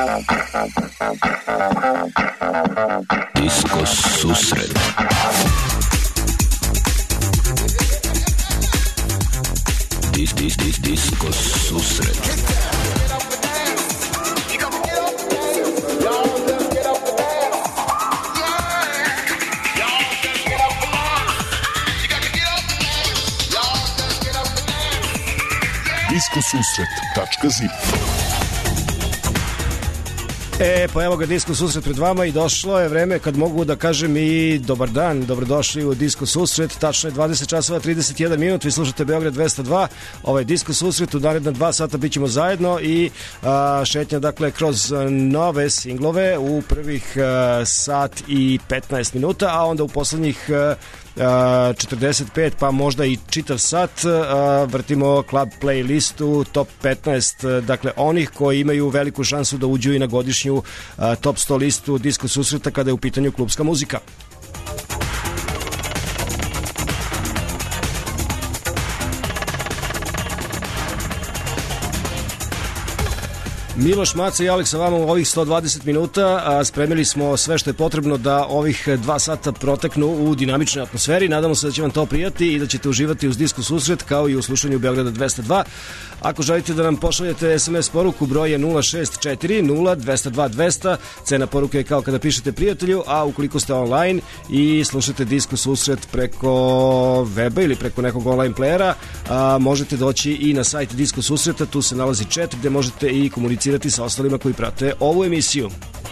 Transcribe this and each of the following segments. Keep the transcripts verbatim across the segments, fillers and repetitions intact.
Disko susret. Dis, dis, dis, disko susret. disko susret tačka zip. E, pa evo ga Disko susret pred vama i došlo je vreme kad mogu da kažem i dobar dan, dobrodošli u Disko susret, tačno je dvadeset časova trideset jedan minut, vi slušate Beograd dvesta dva, ovaj Disko susret u naredna dva sata bit ćemo zajedno i a, šetnja dakle kroz nove singlove u prvih a, sat i petnaest minuta, a onda u poslednjih a, četrdeset pet pa možda i čitav sat vrtimo club playlistu top petnaest, dakle onih koji imaju veliku šansu da uđu i na godišnju top sto listu Disko susreta kada je u pitanju klubska muzika. Miloš Maca i Aleks sa vama u ovih sto dvadeset minuta, a spremili smo sve što je potrebno da ovih dva sata proteknu u dinamičnoj atmosferi. Nadamo se da će vam to prijati i da ćete uživati uz Disko susret kao i u slušanju Beograda dvesta dva. Ako želite da nam pošaljete es em es poruku, broj je nula šest četiri nula dvesta dva dvesta, cena poruke je kao kada pišete prijatelju, a ukoliko ste online i slušate Disko susret preko weba ili preko nekog online playera, a, možete doći i na sajt Disko susreta, tu se nalazi chat gde možete i komunicirati sa ostalima koji prate ovu emisiju.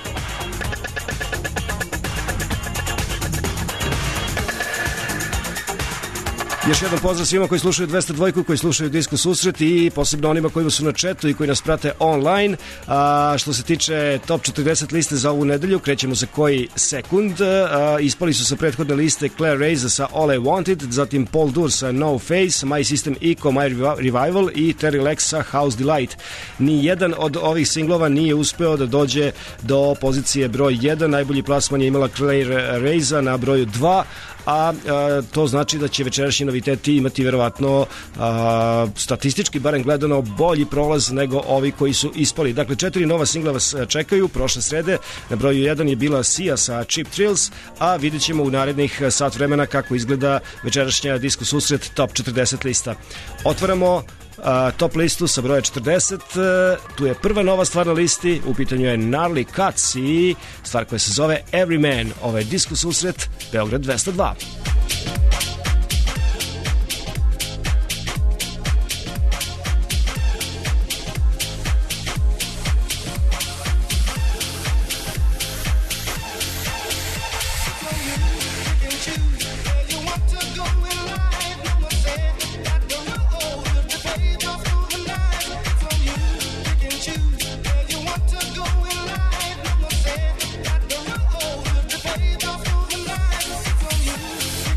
Još jedan pozdrav svima koji slušaju dvesta dva, koji slušaju Disko susret i posebno onima koji su na chatu i koji nas prate online. A, što se tiče top četrdeset liste za ovu nedelju, krećemo se koji sekund. A, ispali su sa prethodne liste Claire Reyes sa All I Wanted, zatim Paul Dur sa No Face, My System Eco, My Revival i Terry Lex sa House Delight. Ni jedan od ovih singlova nije uspeo da dođe do pozicije broj jedan. Najbolji plasman je imala Claire Reyes na broju dva, a, a to znači da će večerašnji noviteti imati verovatno a, statistički barem gledano bolji prolaz nego ovi koji su ispali. Dakle, četiri nova singla vas čekaju. Prošle srede na broju jedan je bila Sia sa Cheap Thrills, a vidjet ćemo u narednih sat vremena kako izgleda večerašnja Disko susret top četrdeset lista. Otvaramo Uh, top listu sa broja četrdeset, uh, tu je prva nova stvar na listi, u pitanju je Gnarly Cuts i stvar koja se zove Every Man. Ovo je Disko susret Beograd dvesta dva. From you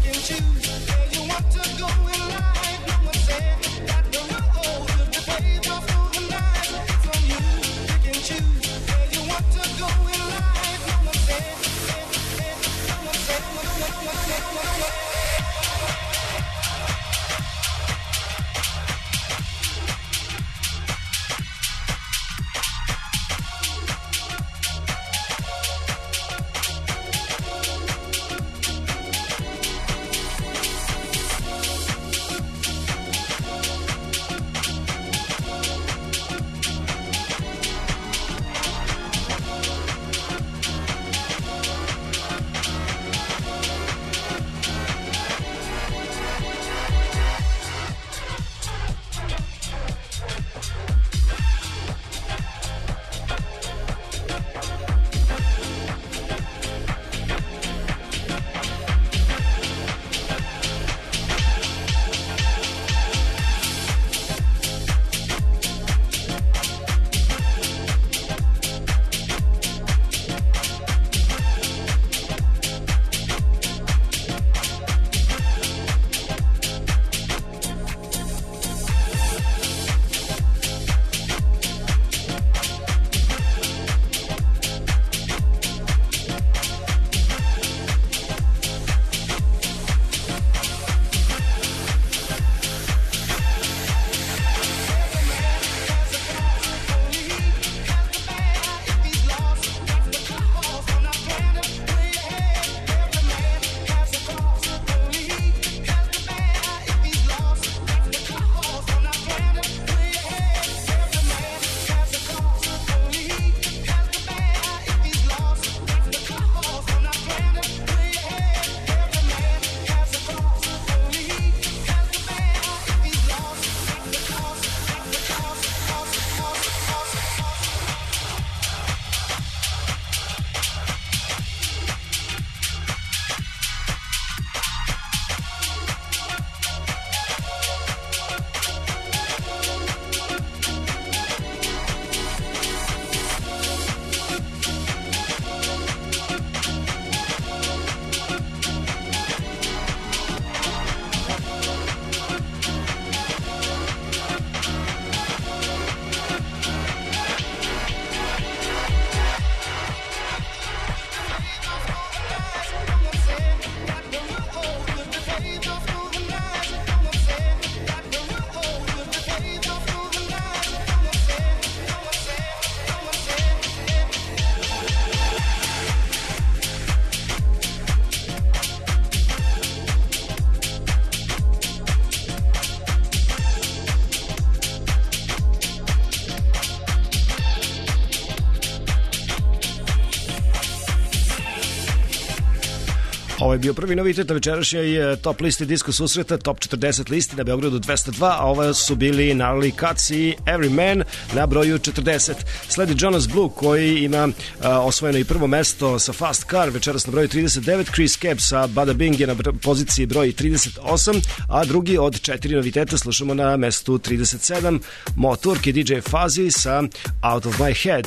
Ovo je bio prvi novitet na večerašnjoj top listi Disko susreta, top četrdeset listi na Beogradu dvesta dva, a ovo su bili Gnarly Cuts i Every Man na broju četrdeset. Sledi Jonas Blue koji ima uh, osvojeno i prvo mesto sa Fast Car, večeras na broju trideset devet, Chris Cab sa Bada Bing je na poziciji broj trideset osam, a drugi od četiri noviteta slušamo na mestu trideset sedam, Moturk i D J Fuzzy sa Out of My Head.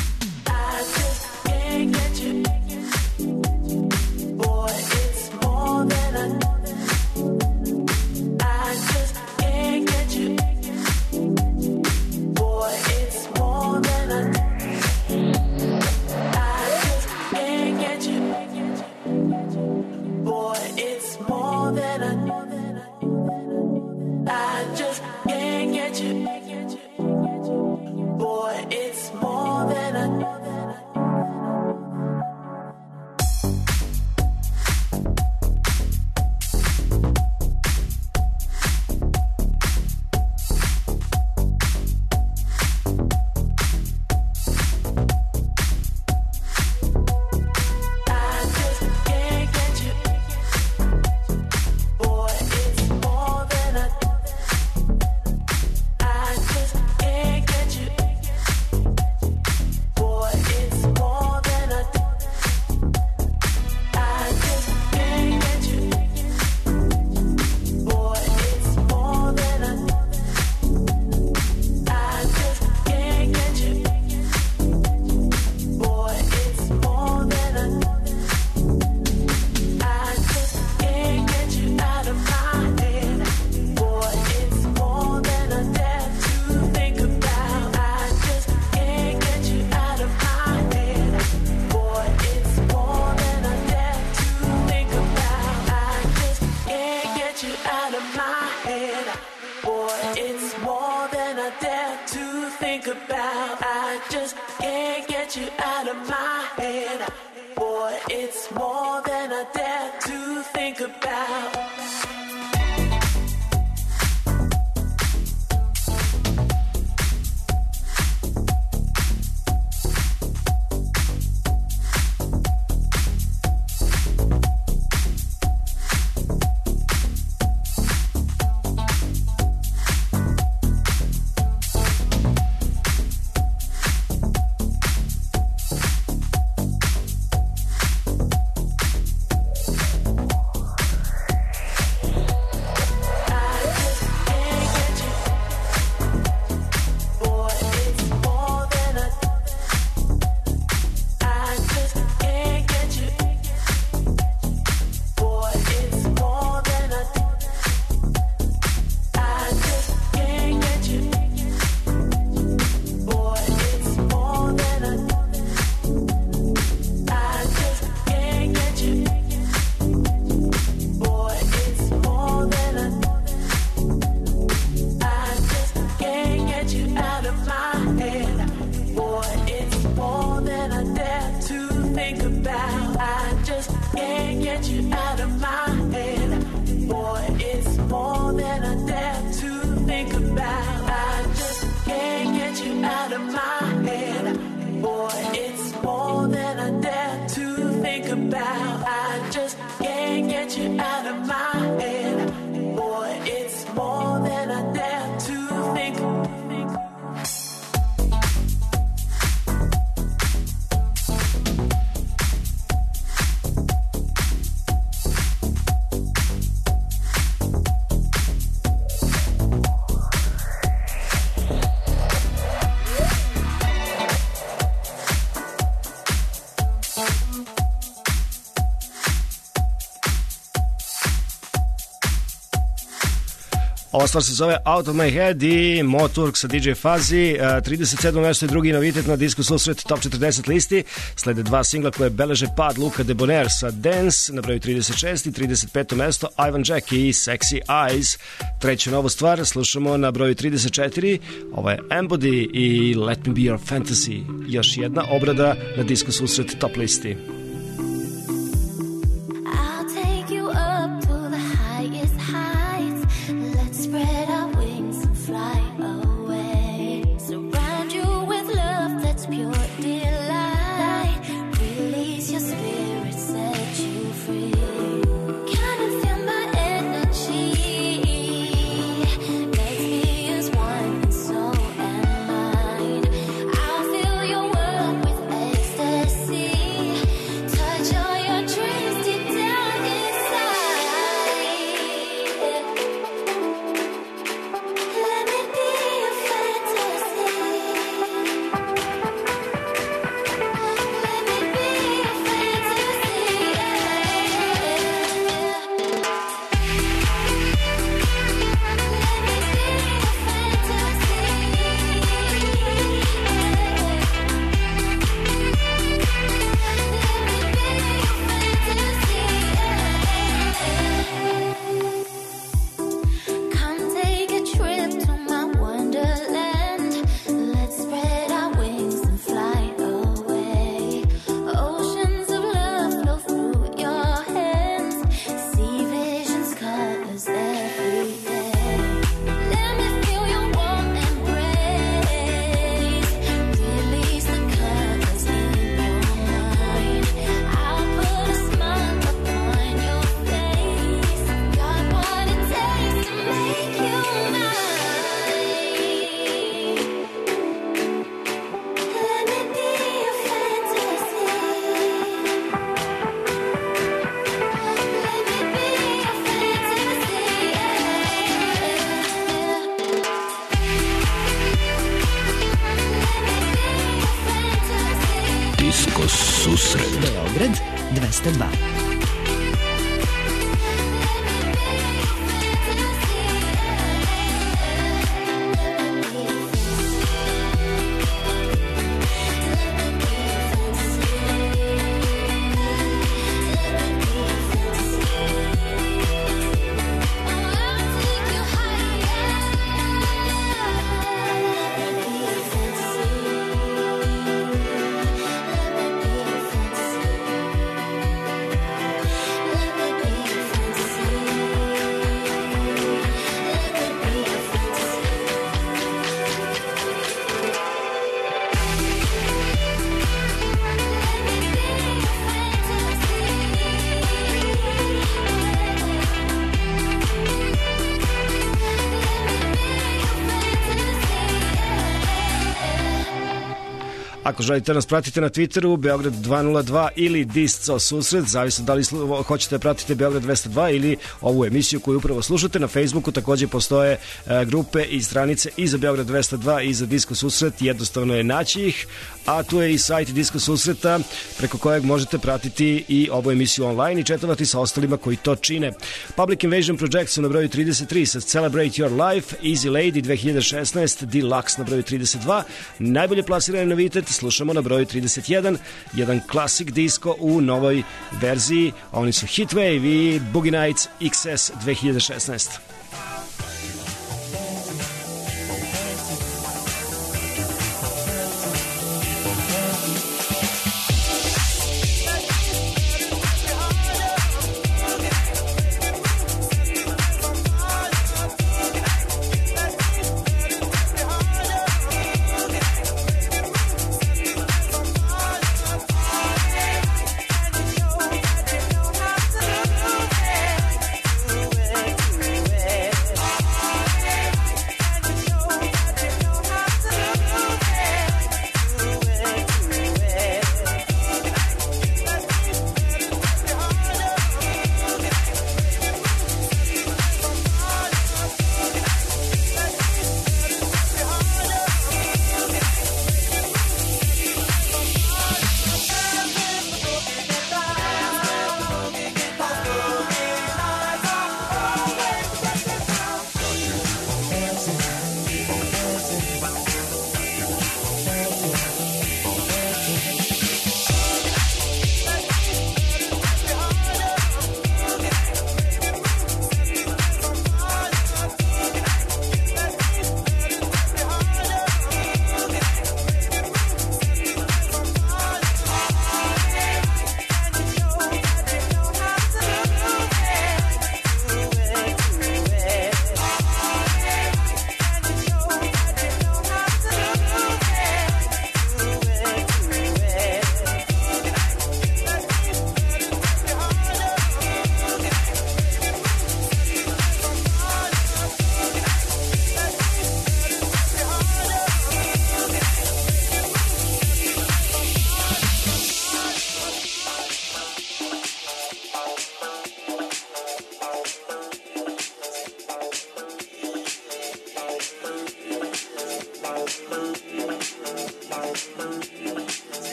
Ova stvar se zove Out of My Head i Moturk sa D J Fuzzy. trideset sedmo mesto je drugi novitet na Disko susret top četrdeset listi. Slede dva singla koje beleže pad, Luka Debonair sa Dance na broju trideset šest i trideset peto mesto Ivan Jack i Sexy Eyes. Treću novu stvar slušamo na broju trideset četiri. Ovo je Embody i Let Me Be Your Fantasy. Još jedna obrada na Disko susret top listi. Pure delight, release your spirit, set you free. susret. Beograd dvesta dva. Ako želite nas pratite na Twitteru, Beograd dva nula dva ili Disco susret, zavisno da li hoćete da pratite Beograd dvesta dva ili ovu emisiju koju upravo slušate. Na Facebooku takođe postoje e, grupe i stranice i za Beograd dvesta dva i za Disco susret, jednostavno je naći ih, a tu je i sajt Disco susreta preko kojeg možete pratiti i ovu emisiju online i četovati sa ostalima koji to čine. Public Invasion Project su na broju trideset tri sa Celebrate Your Life, Easy Lady dve hiljade šesnaeste, Deluxe na broju trideset dva, najbolje plasirani novitet slušamo na broju trideset jedan, jedan klasik disco u novoj verziji, oni su Heatwave i Boogie Nights X S dve hiljade šesnaeste.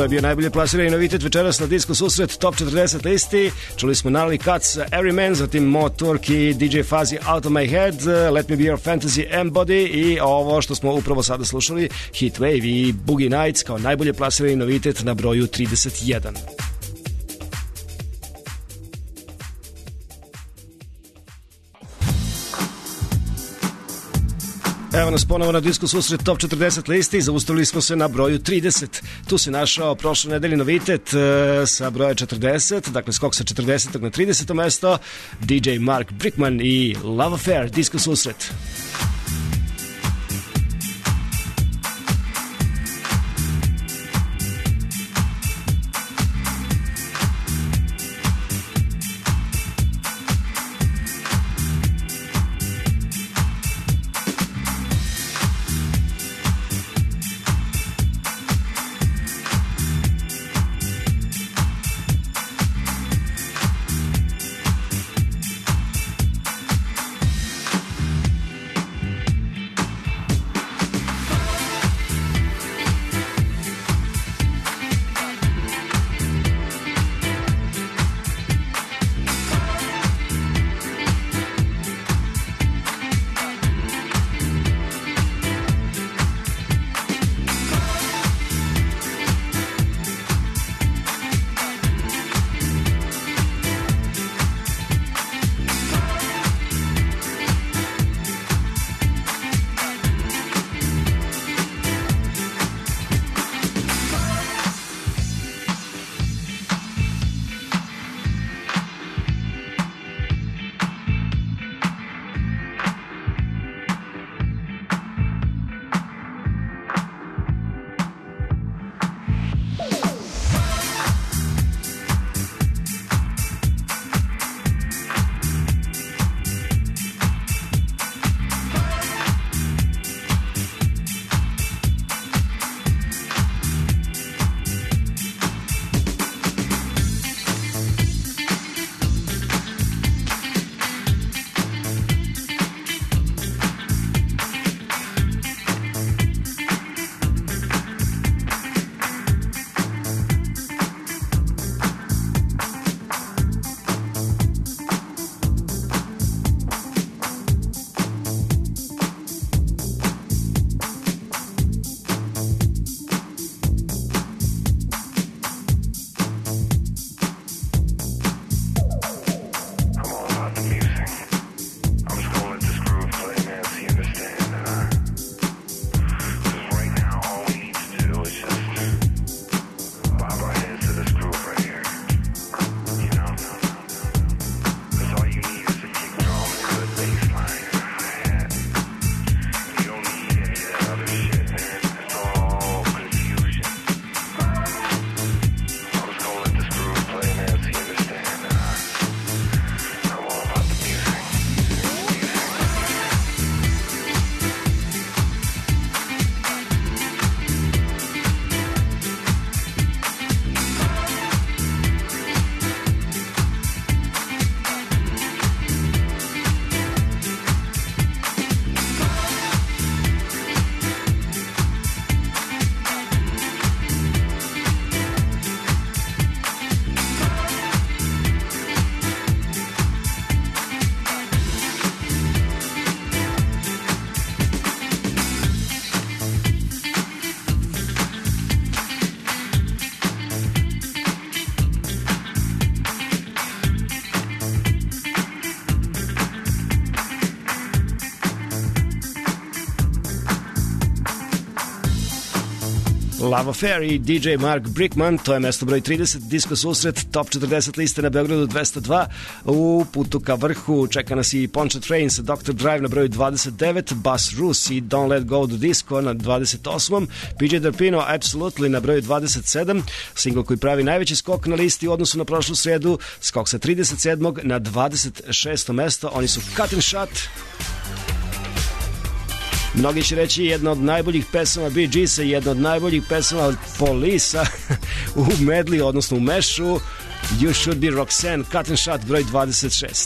To je bio najbolje plasirani novitet večeras na Disco Susret Top četrdeset listi. Čuli smo Natalie Katz, Every Man, zatim Mo Turk i D J Fuzzy Out of My Head, Let Me Be Your Fantasy Embody i ovo što smo upravo sada slušali, Heatwave i Boogie Nights kao najbolje plasirani novitet na broju trideset jedan. Evo nas ponovo na Disco Susret Top četrdeset listi, zaustavili smo se na broju trideset. Tu se našao prošle nedelje novitet e, sa broja četrdeset, dakle skok sa četrdesetog na trideseto mesto, D J Mark Brickman i Love Affair, Disco Susret. Love Affair i D J Mark Brickman, to je mesto broj trideset, Disco Susret, Top četrdeset liste na Beogradu dvesta dva. U putu ka vrhu čeka nas i Poncha Trains, doktor Drive na broju dvadeset devet, Bas Rus i Don't Let Go the Disco na dvadeset osmom, P J Derpino Absolutely na broju dvadeset sedam, singl koji pravi najveći skok na listi u odnosu na prošlu sredu, skok sa trideset sedmog na dvadeset šesto mesto, oni su Cut and Shut. Mnogi će reći jedna od najboljih pesama Bee Geesa, jedna od najboljih pesama od Police-a u medli, odnosno u mešu. You Should Be Roxanne, Cut and Shut, broj dvadeset šest.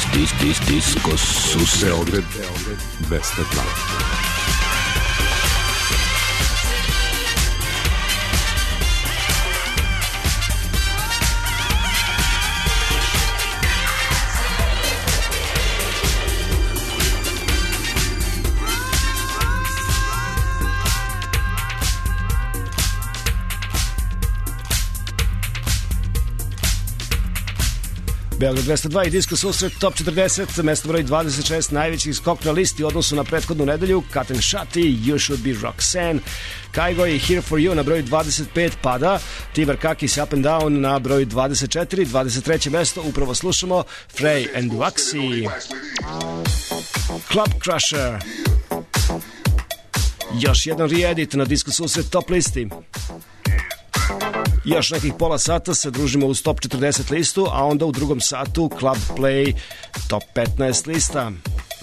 dis, dis, dis, disco susret. Beograd dvesta dva. Beograd dvesta dva i Disco susret Top četrdeset, mesto broj dvadeset šest, najveći skok na listi u odnosu na prethodnu nedelju. Cut and Shutty, You Should Be Roxanne. Kaigo i Here For You na broju dvadeset pet pada. Tiber Kakis Up and Down na broju dvadeset četiri, dvadeset treće mesto upravo slušamo Frey and Waxy. Club Crusher. Još jedan re-edit na Disco susret Top listi. Još nekih pola sata se družimo uz Top četrdeset listu, a onda u drugom satu Club Play Top petnaest lista.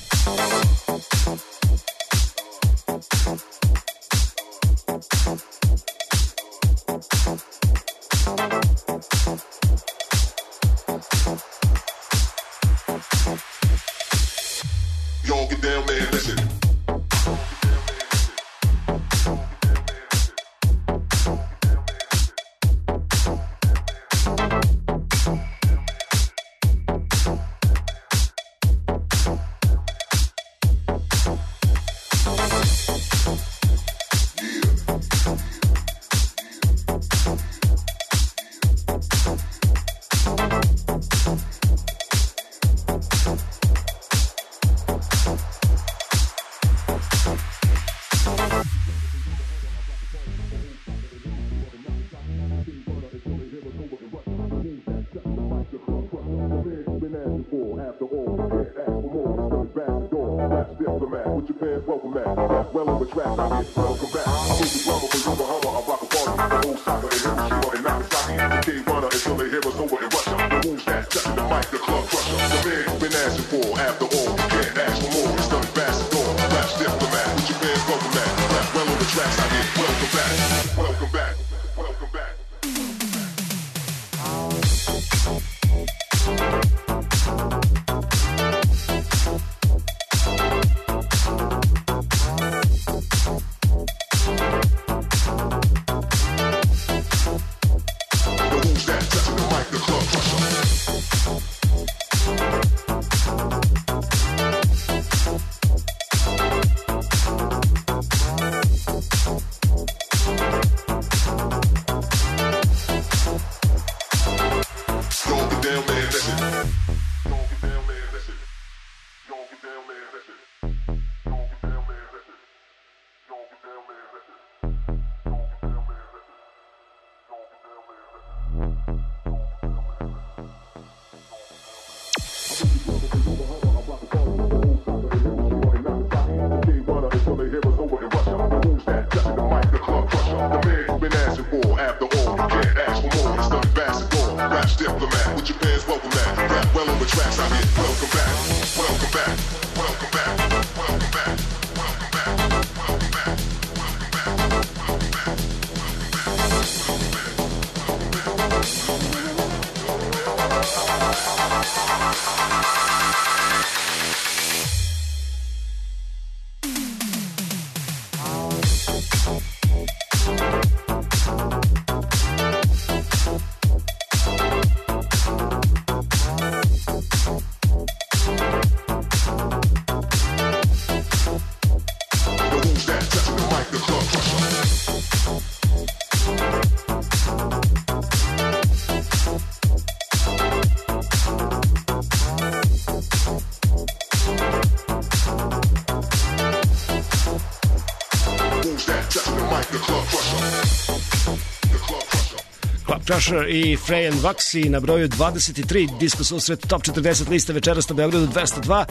Crusher i Frey and Waxy na broju dvadeset tri, Disco susret Top četrdeset liste večeras na Beogradu dvesta dva,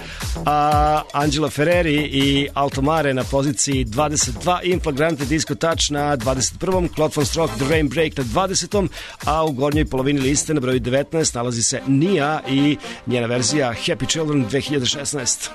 a Angela Ferreri i Alto Mare na poziciji dvadeset dva, In Flagrante Disco Touch na dvadeset prvom, Claude von Stroke The Rain Break na dvadesetom, a u gornjoj polovini liste na broju devetnaest nalazi se Nia i njena verzija Happy Children dve hiljade šesnaest.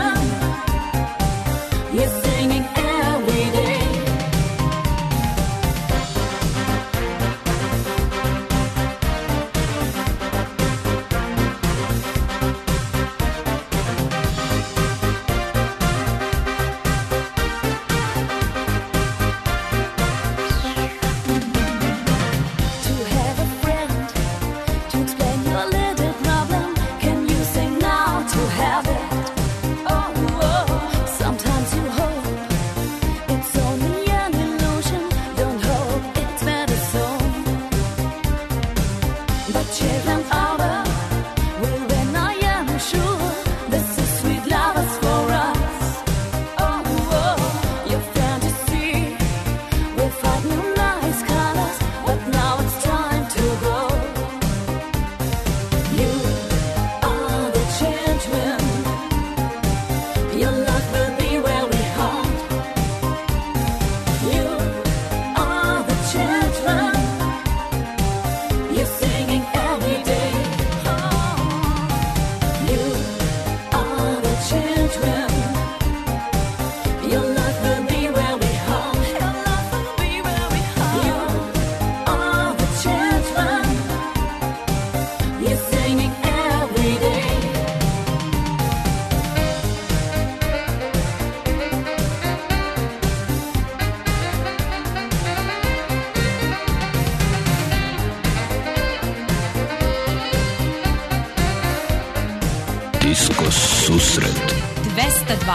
Disko susret dvesta dva.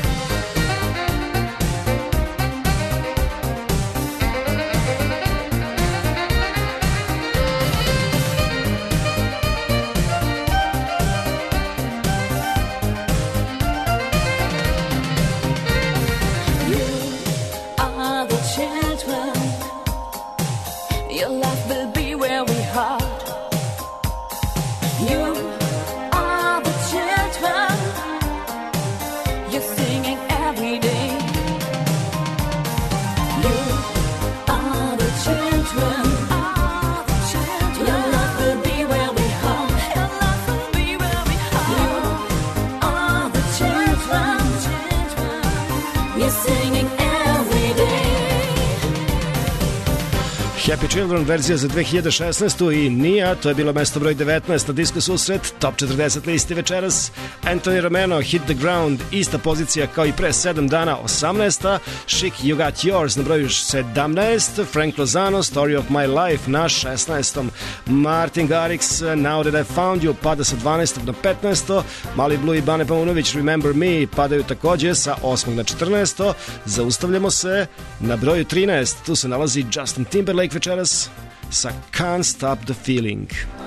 Happy Children verzija za dve hiljade šesnaestu i Nia, to je bilo mesto broj devetnaest na Disko susret, top četrdeset listi večeras. Anthony Romano, Hit the Ground, ista pozicija kao i pre sedam dana, osamnaesta. Chic, You Got Yours na broju sedamnaest. Frank Lozano, Story of My Life na šesnaestom. Martin Garrix, Now That I Found You pada sa dvanaestog na petnaesto. Mali Blue i Bane Paunović, Remember Me padaju takođe sa osmog na četrnaesto. Zaustavljamo se na broju trinaest, tu se nalazi Justin Timberlake večeras sa Can't Stop the Feeling.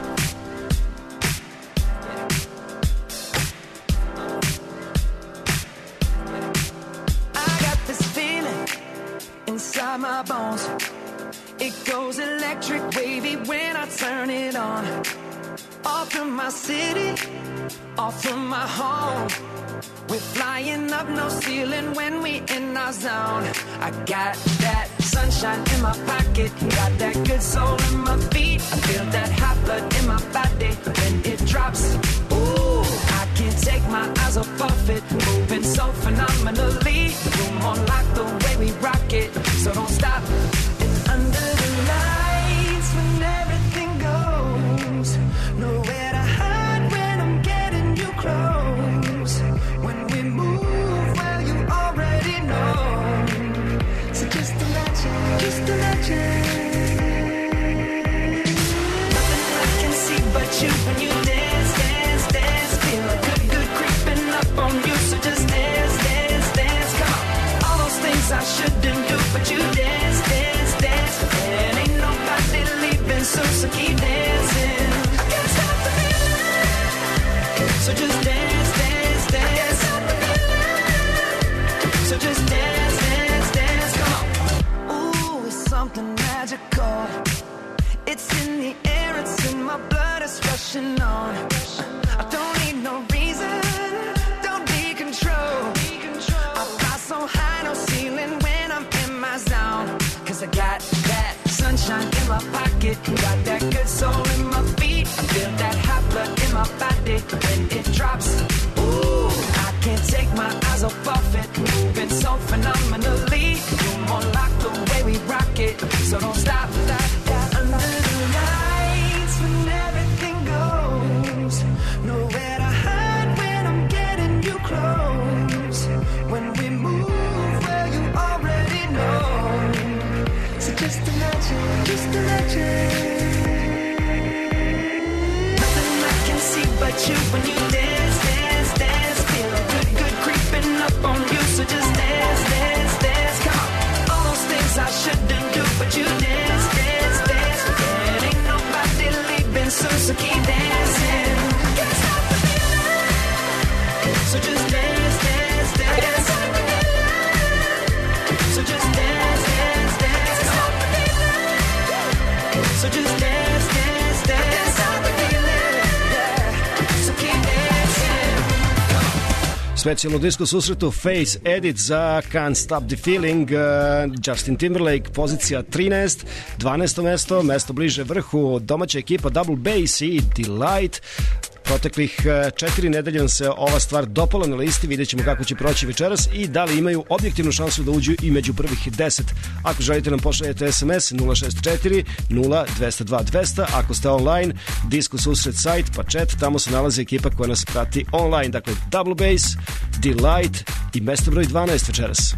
I got this feeling inside my bones. It goes electric wavy when I turn it on. Off from my city, off from my home. We're flying up no ceiling when we in our zone. I got that sunshine in my pocket, got that good soul in my feet. I feel that hot blood in my body when it drops. Ooh, I can't take my eyes off of it, moving so phenomenally. Room on lock the way we rock it, so don't stop. And under the lights when everything goes, nowhere to hide when I'm getting you close. When we move, well you already know. So just imagine, just imagine. Nothing I can see but you when you dance, dance, dance. Feel a good, good creeping up on you. So just dance, dance, dance. Come on. All those things I shouldn't do, but you dance, dance, dance. And ain't nobody leaving soon, so keep dancing. I can't stop the feeling. So just dance, dance, dance. I can't stop the feeling. So just dance, dance, dance. Come on. Ooh, it's something magical. It's in the air, it's in my blood, it's rushing on. I don't need no reason, don't be control. I fly so high, no ceiling when I'm in my zone. Cause I got that sunshine in my pocket, got that good soul in my feet. I feel that hot blood in my body when it drops. Ooh, I can't take just a legend. Nothing I can see but you when you dance, dance, dance. Feel good, good creeping up on you, so just dance, dance, dance. Come on, all those things I shouldn't do, but you dance, dance, dance. And ain't nobody leaving soon, so keep dancing. Can't stop the feeling, so just dance, dance, dance. Can't stop the feeling, so just dance, dance, dance. Can't stop the feeling, so just dance, dance, dance. Can't stop the feeling, yeah. So keep dancing. Specijalnu disku susretu Face Edit za Can't Stop the Feeling. uh, Justin Timberlake, pozicija trinaest, dvanaesto mesto, mesto bliže vrhu, domaća ekipa Double Bass i Delight. Proteklih četiri nedelje se ova stvar dopala na listi, vidjet ćemo kako će proći večeras i da li imaju objektivnu šansu da uđu i među prvih deset. Ako želite nam pošaljete es em es nula šest četiri nula dva nula dva dva nula nula. Ako ste online, Disco Susret sajt pa chat, tamo se nalazi ekipa koja nas prati online. Dakle, Double Bass, Delight i mesto broj dvanaest večeras.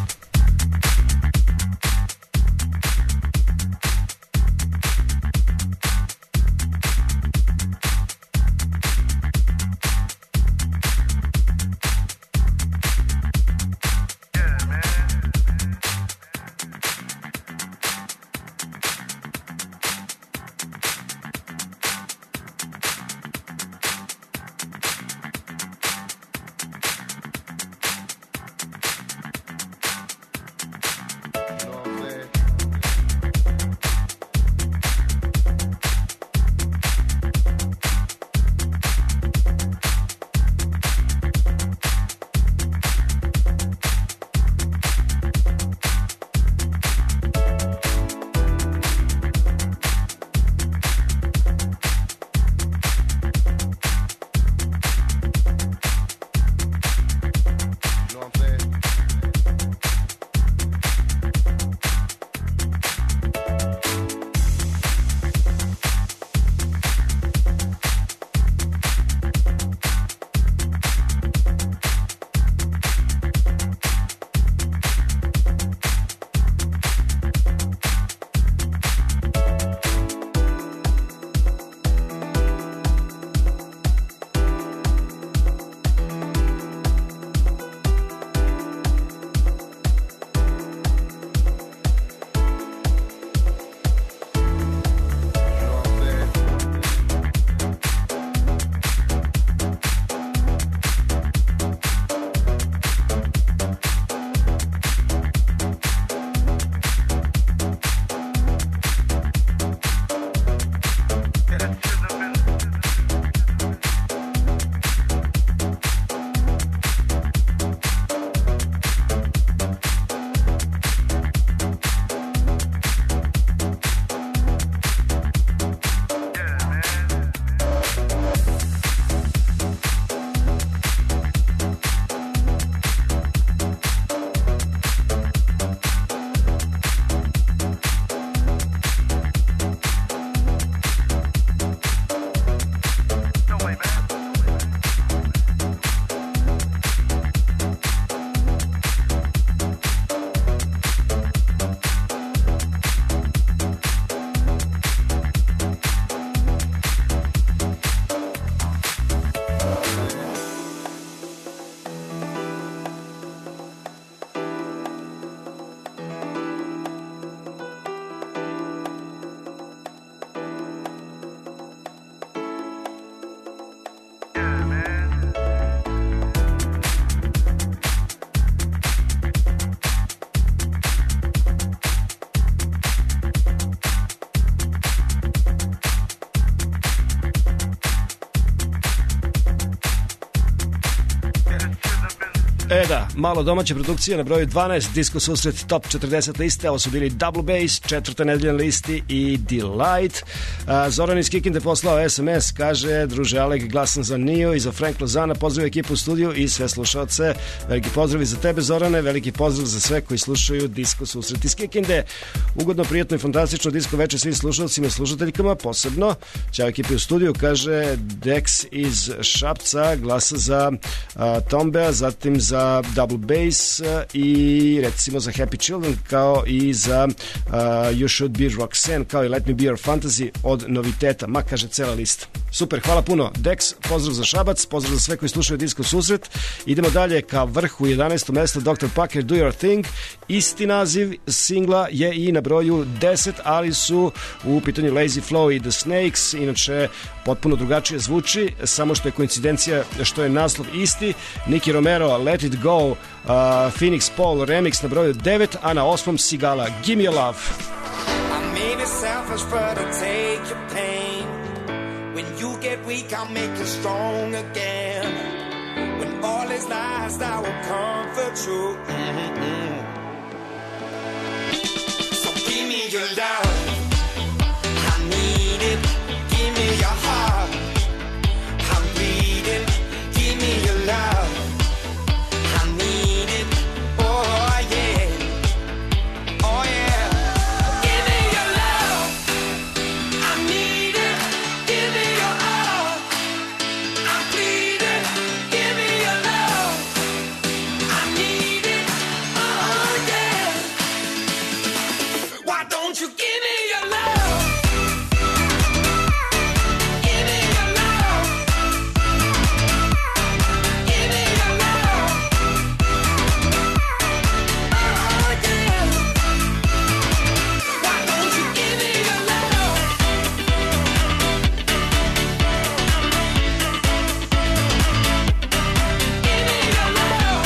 E da, malo domaće produkcije na broju dvanaest, Disco Susret Top četrdeset liste, ovo su bili Double Bass, četvrta nedelja na listi i Delight. A, Zoran iz Kikinde poslao es em es, kaže, druže Alek, glasan za Nio i za Frank Lozana, pozdrav ekipu u studiju i sve slušalce. Veliki pozdrav i za tebe, Zorane, veliki pozdrav za sve koji slušaju Disco Susret iz Kikinde. Ugodno, prijatno i fantastično disco večer svim slušalcima i slušateljkama, posebno. Ćao ekipi u studiju, kaže Dex iz Šapca, glasa za a, Tombea, zatim za Double Bass uh, i recimo za Happy Children kao i za uh, You Should Be Roxanne kao i Let Me Be Your Fantasy od noviteta, ma kaže cela lista. Super, hvala puno Dex, pozdrav za Šabac, pozdrav za sve koji slušaju Disko susret. Idemo dalje ka vrhu jedanaesto mesto doktor Packer Do Your Thing. Isti naziv singla je i na broju deset, ali su u pitanju Lazy Flow i The Snakes, inače potpuno drugačije zvuči, samo što je koincidencija što je naslov isti. Nicky Romero, Let It Go, uh, Phoenix Paul remix na broju devet, a na osmom Sigala, Gimme Your Love. I may be selfish but I take your pain. When you get weak I'll make you strong again. When all is lost I will comfort you. Mm-hmm. So give me your love, I need it. Give me your heart, I'm bleeding. Give me your love, I need it. Oh yeah, oh yeah. Give me your love, I need it. Give me your all, I'm bleeding. Give me your love, I need it. Oh yeah. Why don't you give me your love? Give me your love. Give me your love. Oh yeah. Why don't you give me your love? Give me your love.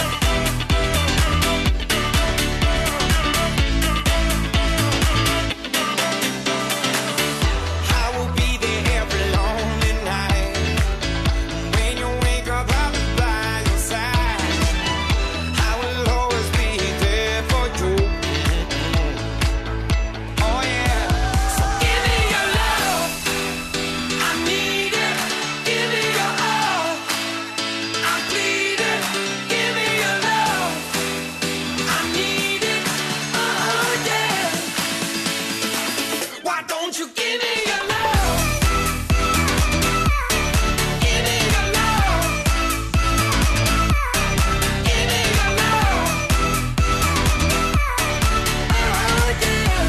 I will be there every lonely night. When you wake up, I'll be by your side. I will always be there for you. Oh yeah. So give me your love, I need it. Give me your all, I'm bleeding. Give me your love, I need it. Oh yeah. Why don't you give me your love? Give me your love. Give me your love. Oh yeah.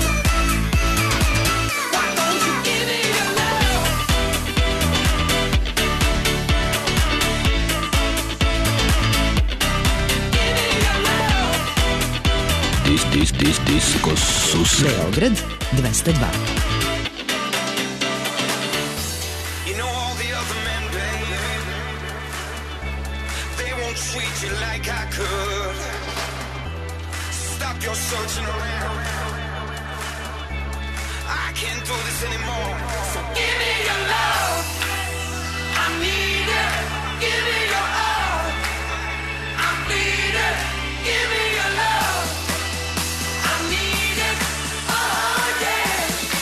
Why don't you give me your love? Give me your love. Dis, dis, dis, Disko susret. Beograd dvesta dva. You know all the other men, baby, they won't treat you like I could. Stop your searching around, I can't do this anymore. So give me your love, I need it. Give me your all, I'm bleeding. Give me your love, I need it. Oh yeah.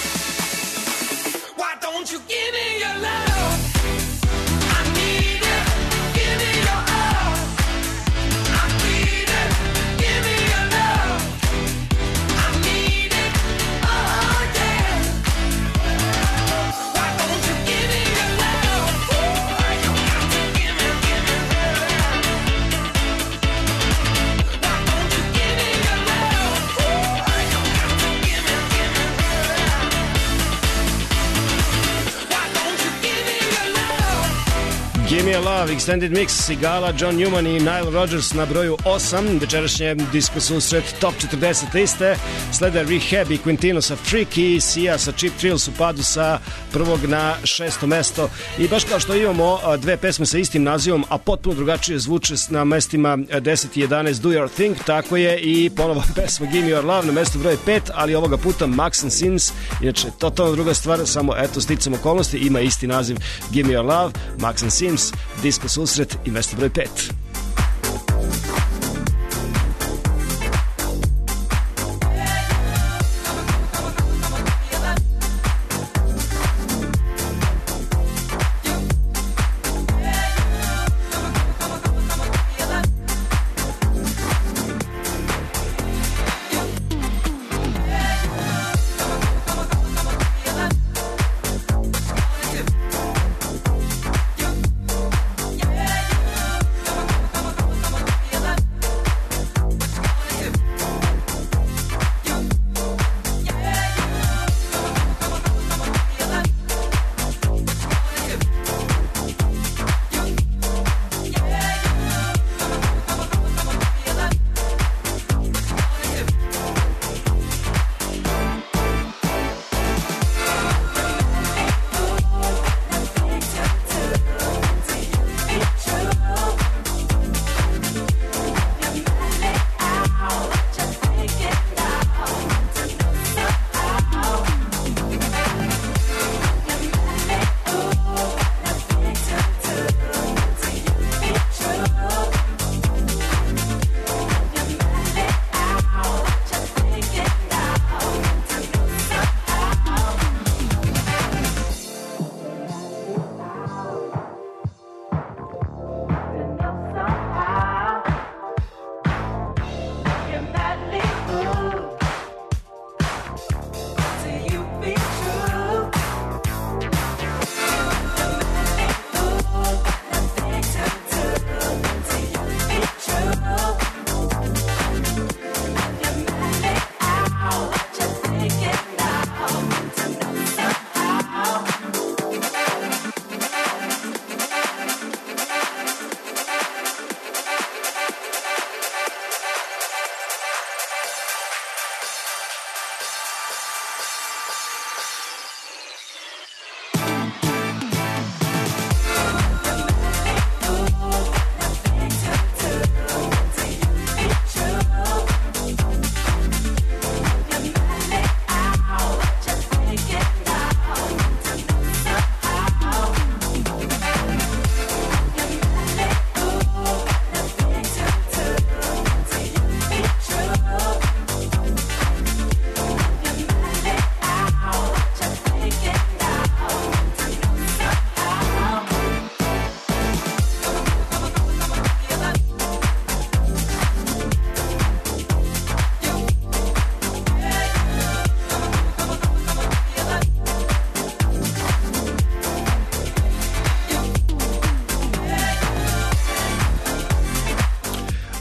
Why don't you give me your love? I need it. Give me your all, I'm bleeding. Give me your love, I need it. Oh yeah. Why don't you give me your love? Oh, you got to give me, give me your love. Why don't you give me your love? Oh, you got to give me, give me your love. Why don't you give me your love? Give Me a Love, Extended Mix, Sigala, John Newman i Nile Rodgers na broju osam, večerašnje Disko susret Top četrdeset liste. Slede Rehab i Quintino sa Freaky, Sia sa Cheap Thrills u padu sa prvog na šesto mesto. I baš kao što imamo dve pesme sa istim nazivom, a potpuno drugačije zvuče na mestima deset i jedanaest, Do Your Thing, tako je i ponovo pesma Give Me Your Love na mestu broj pet, ali ovoga puta Max and Sins, inače totalno druga stvar, samo eto sticam okolnosti, ima isti naziv Give Me Your Love, Max and Sins, Disko susret i mesto broj pet.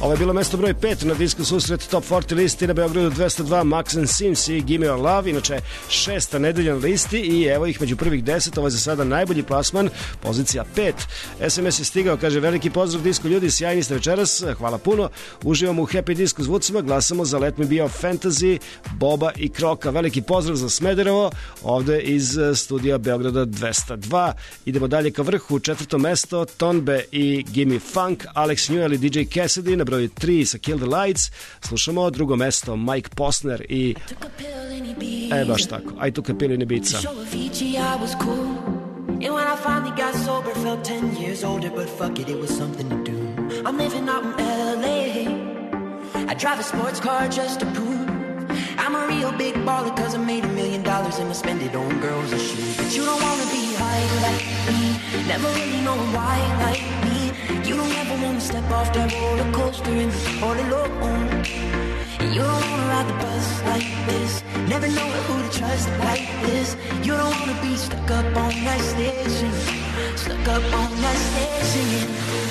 Ovo je bilo mesto broj pet na Disco Susret Top četrdeset listi na Beogradu dvesta dva, Max and Sims i Gimme Your Love, inače šesta nedelja na listi i evo ih među prvih deset, ovo je za sada najbolji plasman, pozicija pet. es em es je stigao, kaže veliki pozdrav Disco ljudi, sjajni ste večeras, hvala puno, uživamo u Happy Disco zvucima, glasamo za Let Me Be Your Fantasy, Boba i Kroka, veliki pozdrav za Smederevo, ovde iz studija Beograda dvesta dva. Idemo dalje ka vrhu, četvrto mesto, Tonbe i Gimme Funk, Alex Newell i di džej Cassidy na broju tri sa Kill the Lights. Slušamo drugo mesto, Mike Posner i e baš tako, I Took a Pill in Ibiza. And when I finally got sober, felt ten years older, but fuck it, it was something to do. I'm living out in L A. I drive a sports car just to prove I'm a real big baller, cause I made a million dollars and I spend it on girls and shoes. But you don't wanna be high like me, never really know why like me. You don't ever wanna step off that roller coaster and be all alone. And you don't wanna ride the bus like this, never know who to trust like this. You don't wanna be stuck up on that station, stuck up on that station.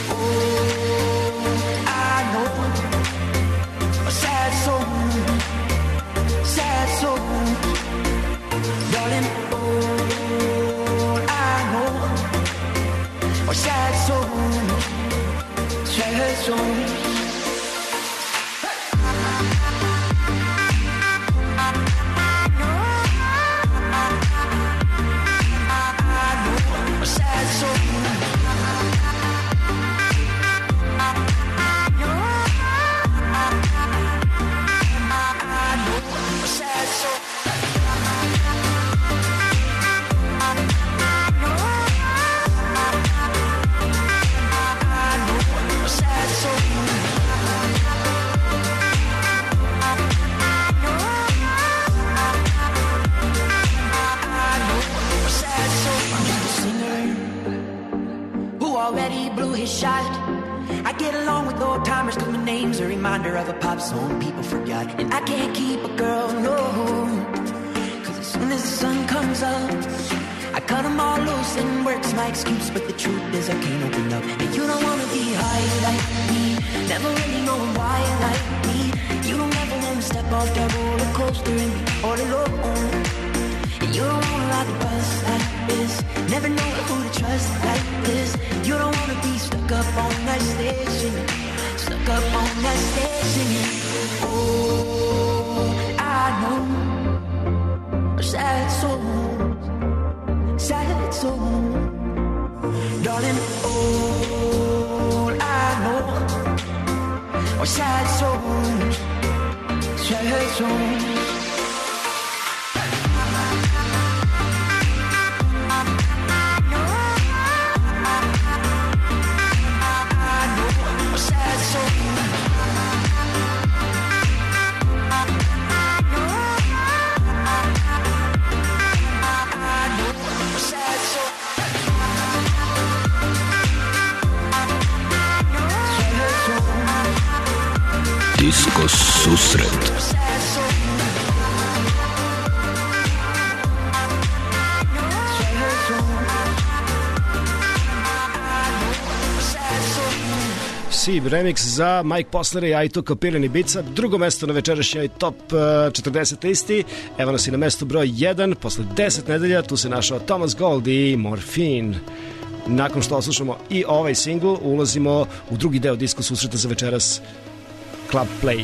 Oh, I know a sad soul, sad soul, darling. Oh, I know a sad soul, sad soul. Shot. I get along with old timers cause my name's a reminder of a pop song people forgot. And I can't keep a girl, no, cause as soon as the sun comes up I cut them all loose and work's my excuse. But the truth is I can't open up. And you don't wanna be high like me, never really know why like me. You don't ever wanna step off that roller coaster and be all alone. And you don't wanna ride the bus like this, never know who to trust like this. You don't wanna be stuck up on that station, stuck up on that station. Oh, I know a sad soul, sad soul, darling. Oh, I know a sad soul, sad soul. Disco Susret. Sib remix za Mike Posner i I Took a Pill in Ibiza. Drugo mesto na večerašnjoj Top četrdeset listi. Evo nas i na mestu broj jedan. Posle deset nedelja tu se našao Thomas Gold i Morphine. Nakon što oslušamo i ovaj singl, ulazimo u drugi deo Disco Susreta za večeras, Club Play.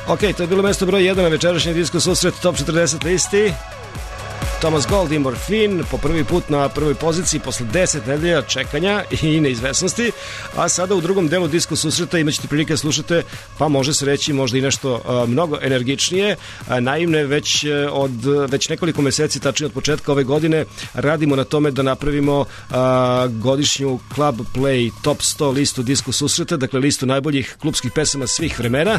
Ok, to je bilo mesto broj jedan na večerašnji Disko susret Top četrdeset listi. Thomas Gold i Morfin po prvi put na prvoj poziciji posle deset nedelja čekanja i neizvesnosti, a sada u drugom delu Disko susreta imaćete prilike da slušate, pa može se reći možda i nešto a, mnogo energičnije. A, naivne već od već nekoliko meseci, tačnije od početka ove godine, radimo na tome da napravimo a, godišnju Club Play Top sto listu Disko susreta, dakle listu najboljih klupskih pesama svih vremena.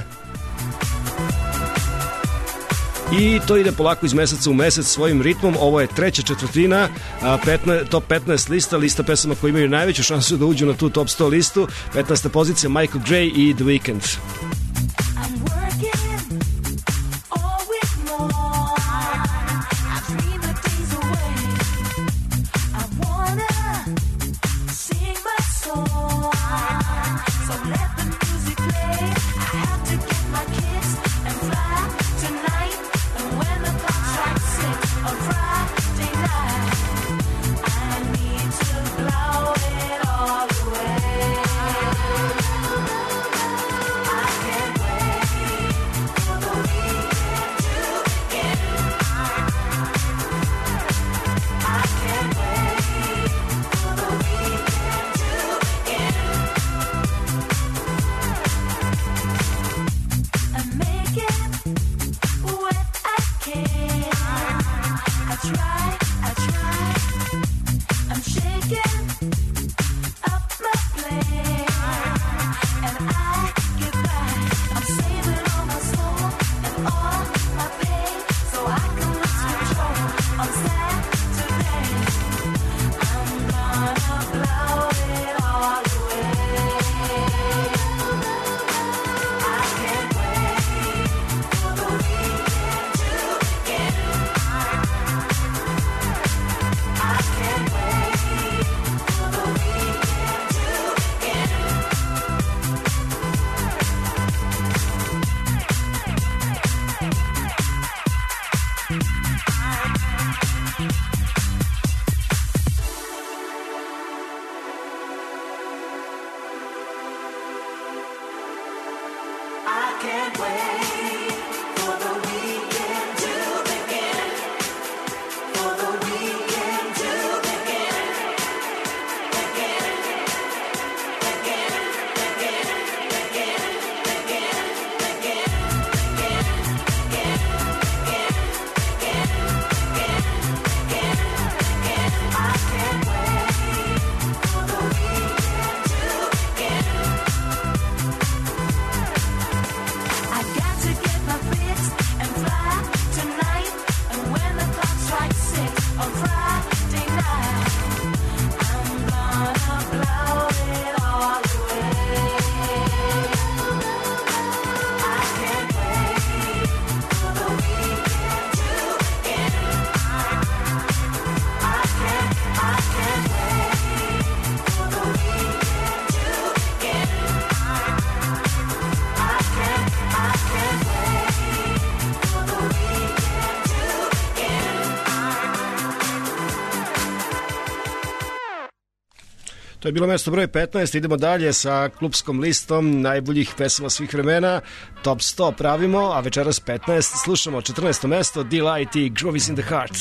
I to ide polako iz meseca u mesec svojim ritmom. Ovo je treća četvrtina petnaest, top petnaest lista, lista pesama koji imaju najveću šansu da uđu na tu top sto listu. petnaesta pozicija Michael Gray i The Weeknd. To je bilo mesto broj petnaest, idemo dalje sa klupskom listom najboljih pesama svih vremena, top sto pravimo, a večeras petnaest, slušamo četrnaesto mesto, Delight i Groove is in the Heart.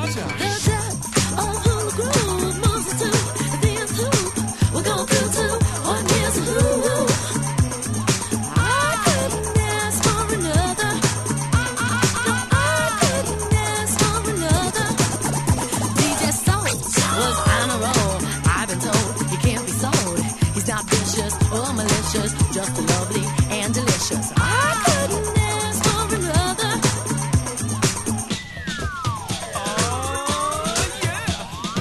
Just lovely and delicious. I couldn't ask for another. Oh, yeah.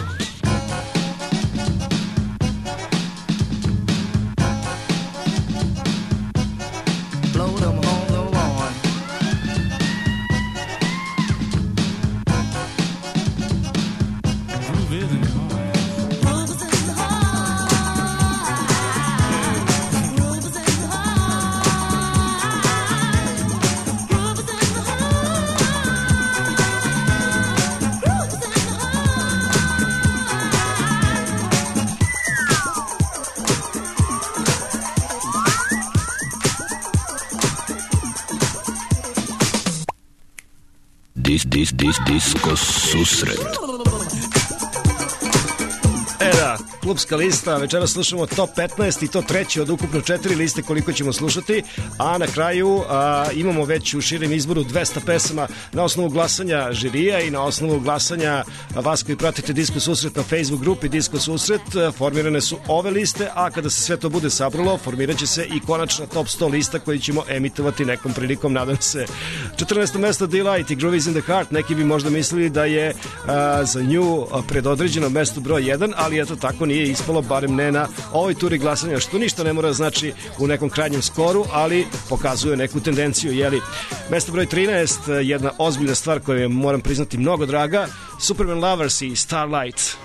Blow them on the lawn. Groove is in the heart. Groove is in the heart. Groove is in the Dis, dis, dis, disco susret. E da, klubska lista, večera slušamo top petnaest i to treći od ukupno četiri liste koliko ćemo slušati, a na kraju a, imamo već u širem izboru dvesta pesama na osnovu glasanja žirija i na osnovu glasanja vas koji pratite Disko susret na Facebook grupi Disko susret. Formirane su ove liste, a kada se sve to bude sabralo, formirat će se i konačna top sto lista koju ćemo emitovati nekom prilikom, nadam se. četrnaesto mesto Delight i Groove is in the Heart. Neki bi možda mislili da je a, za nju predodređeno mesto broj jedan, ali eto tako nije ispalo, barem ne na ovoj turi glasanja, što ništa ne mora znači u nekom krajnjem skoru, ali pokazuje neku tendenciju, jeli. Mesto broj trinaest, jedna ozbiljna stvar koja je, moram priznati, mnogo draga, Superman Lovers i Starlight.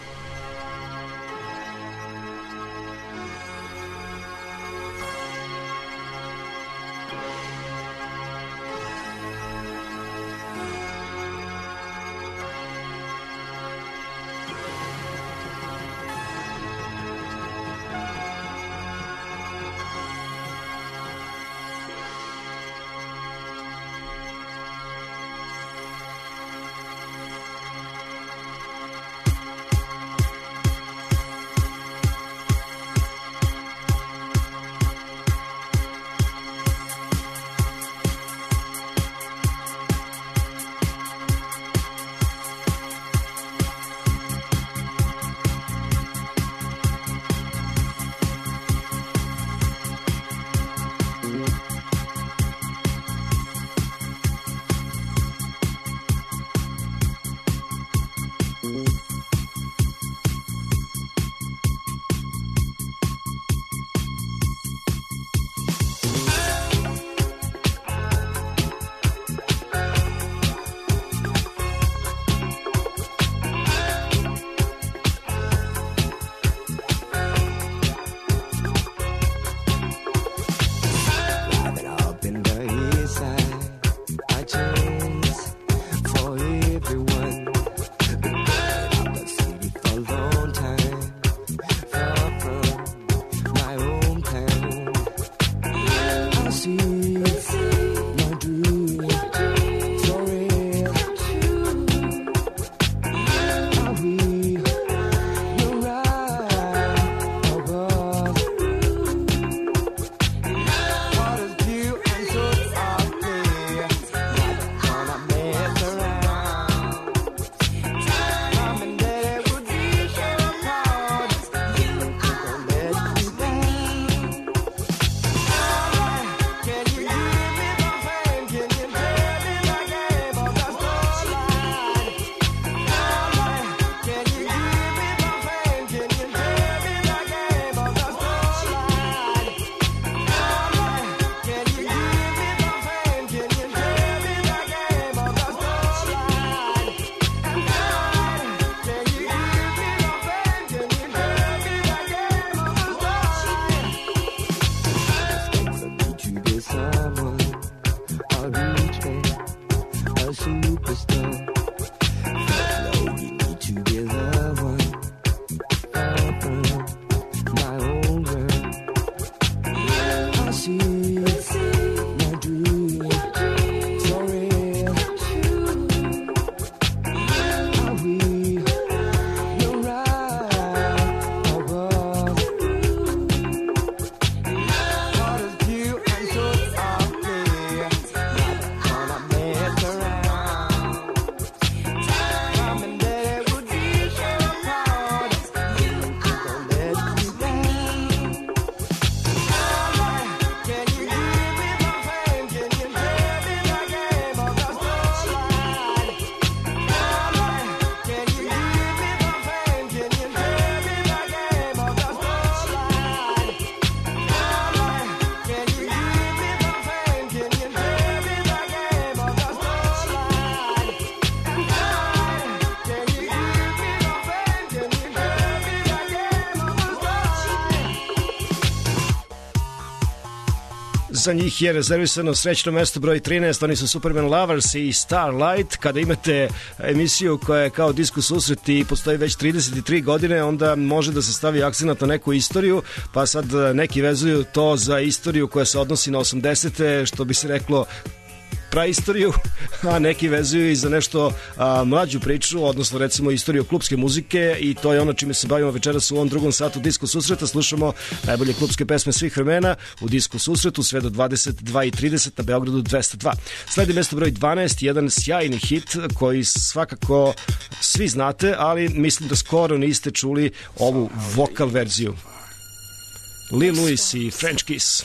za njih je rezervisano srećno mesto broj trinaest, oni su Superman Lovers i Starlight. Kada imate emisiju koja je kao Disko susret i postoji već trideset tri godine, onda može da se stavi akcenat na neku istoriju, pa sad neki vezuju to za istoriju koja se odnosi na osamdesete, što bi se reklo praistoriju, a neki vezuju i za nešto a, mlađu priču, odnosno recimo istoriju klubske muzike, i to je ono čime se bavimo večeras u ovom drugom satu Disko susreta. Slušamo najbolje klubske pesme svih vremena u Disko susretu sve do dvadeset dva i trideset na Beogradu dvesta dva. Sledi mesto broj dvanaest, jedan sjajni hit koji svakako svi znate, ali mislim da skoro niste čuli ovu vokal verziju. Lil Louis i French Kiss.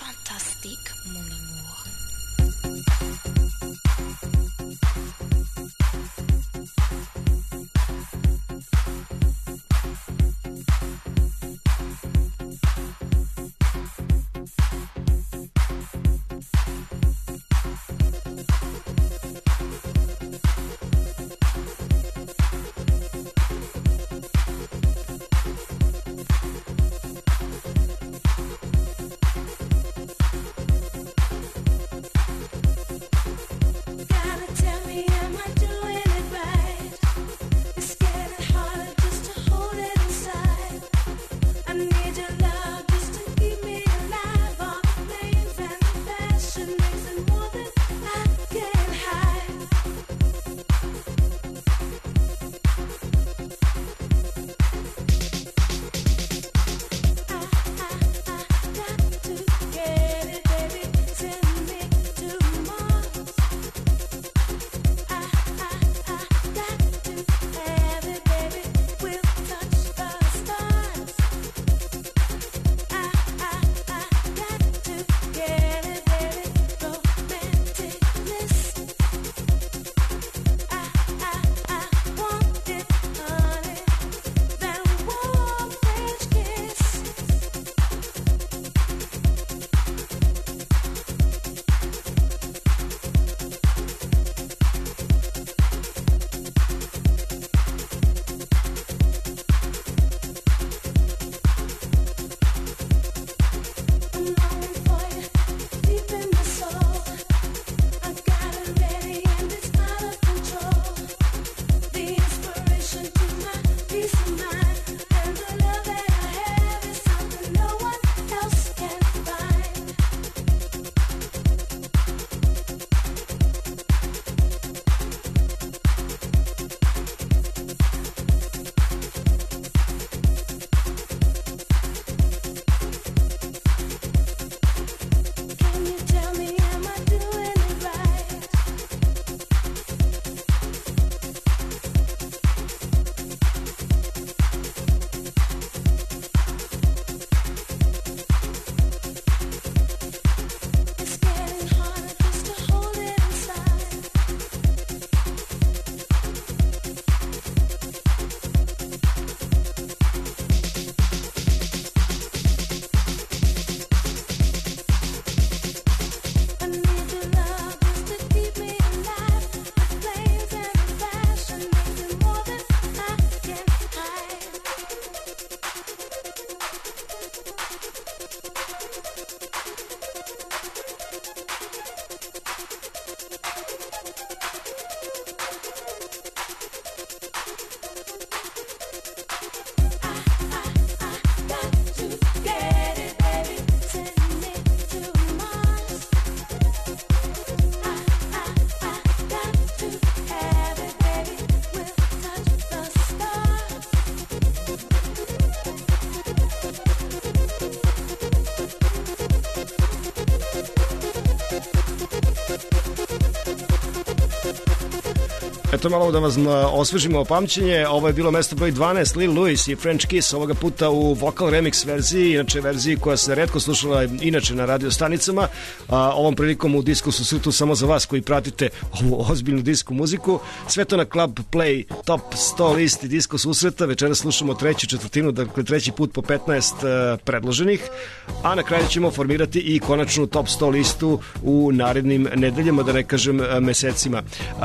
Eto malo da vas osvežimo pamćenje. Ovo je bilo mesto broj dvanaest, Lil Louis i French Kiss, ovoga puta u vokal remix verziji, inače verziji koja se retko slušala inače na radio stanicama. A, ovom prilikom u Disko susretu samo za vas koji pratite ovu ozbiljnu disko muziku. Sve to na Club Play Top sto listi Disko susreta. Večera slušamo treću četvrtinu, dakle treći put po petnaest uh, predloženih, a na kraju ćemo formirati i konačnu Top sto listu u narednim nedeljama, da ne kažem uh, mesecima.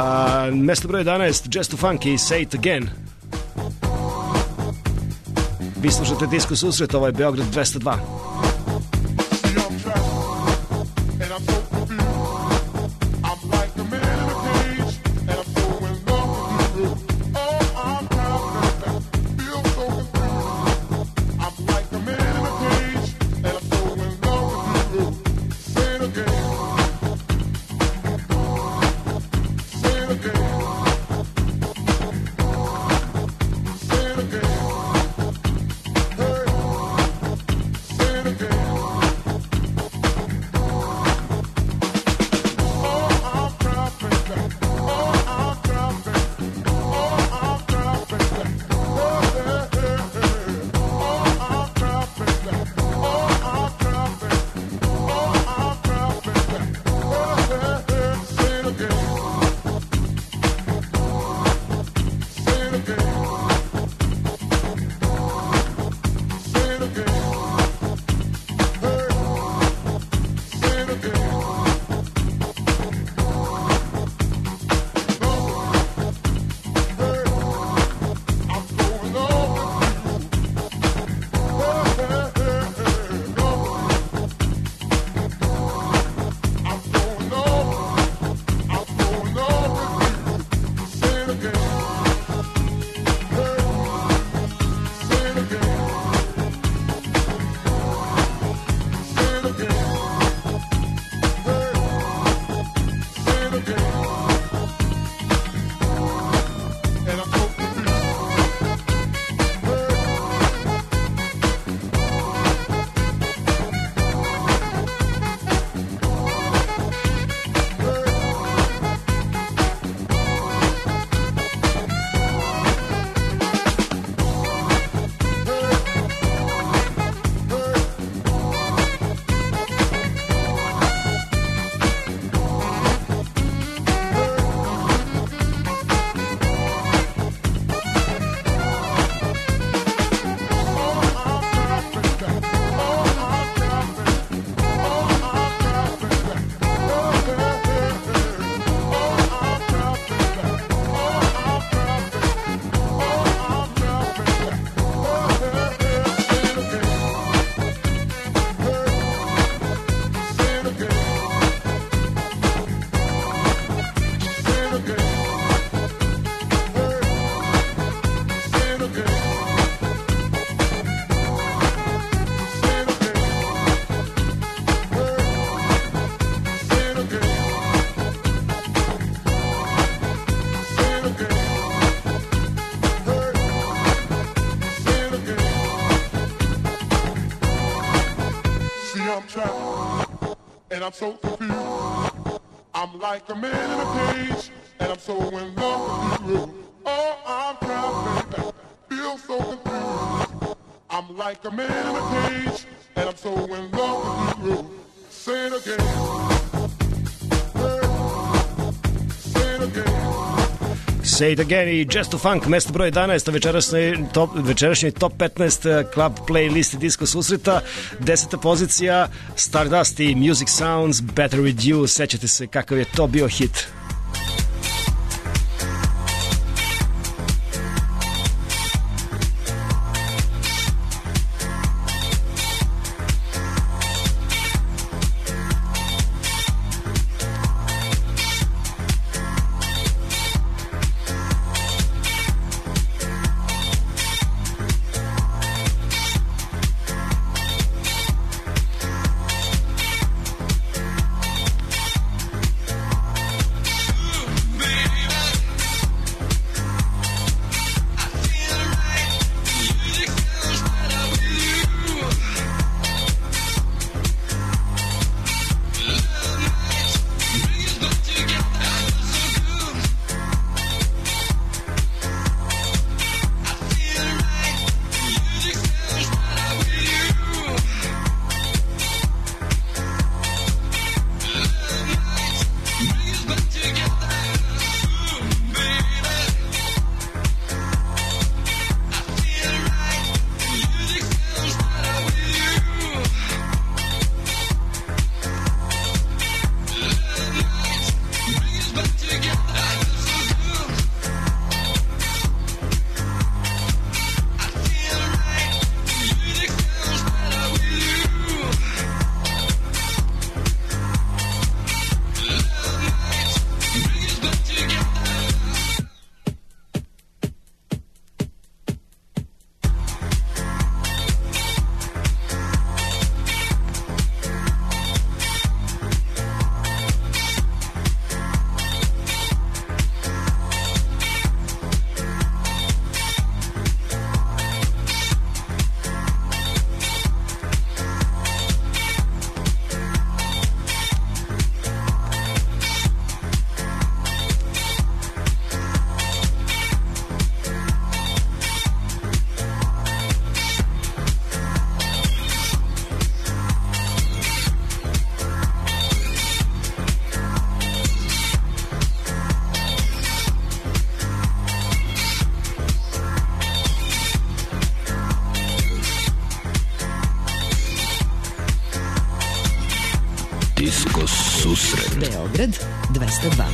A, mesto broj jedanaest, Just to Funky, Say It Again. Vi slušate Disko susret, ovo je Beograd dvesta dva. And I'm I'm so confused. I'm like a man in a cage, and I'm so in love with you. Oh, I'm trapped, baby, feel so confused. I'm like a man in a cage, and I'm so in love with you. Say it again. Say it again. Say it again i Just to Funk, mesto broj jedanaest na večerašnjoj top, večerašnjoj top petnaest club playlisti disco susreta. Deseta pozicija Stardust i Music Sounds Better With You. Sećate se kakav je to bio hit. Disco susret. Beograd dvesta dva.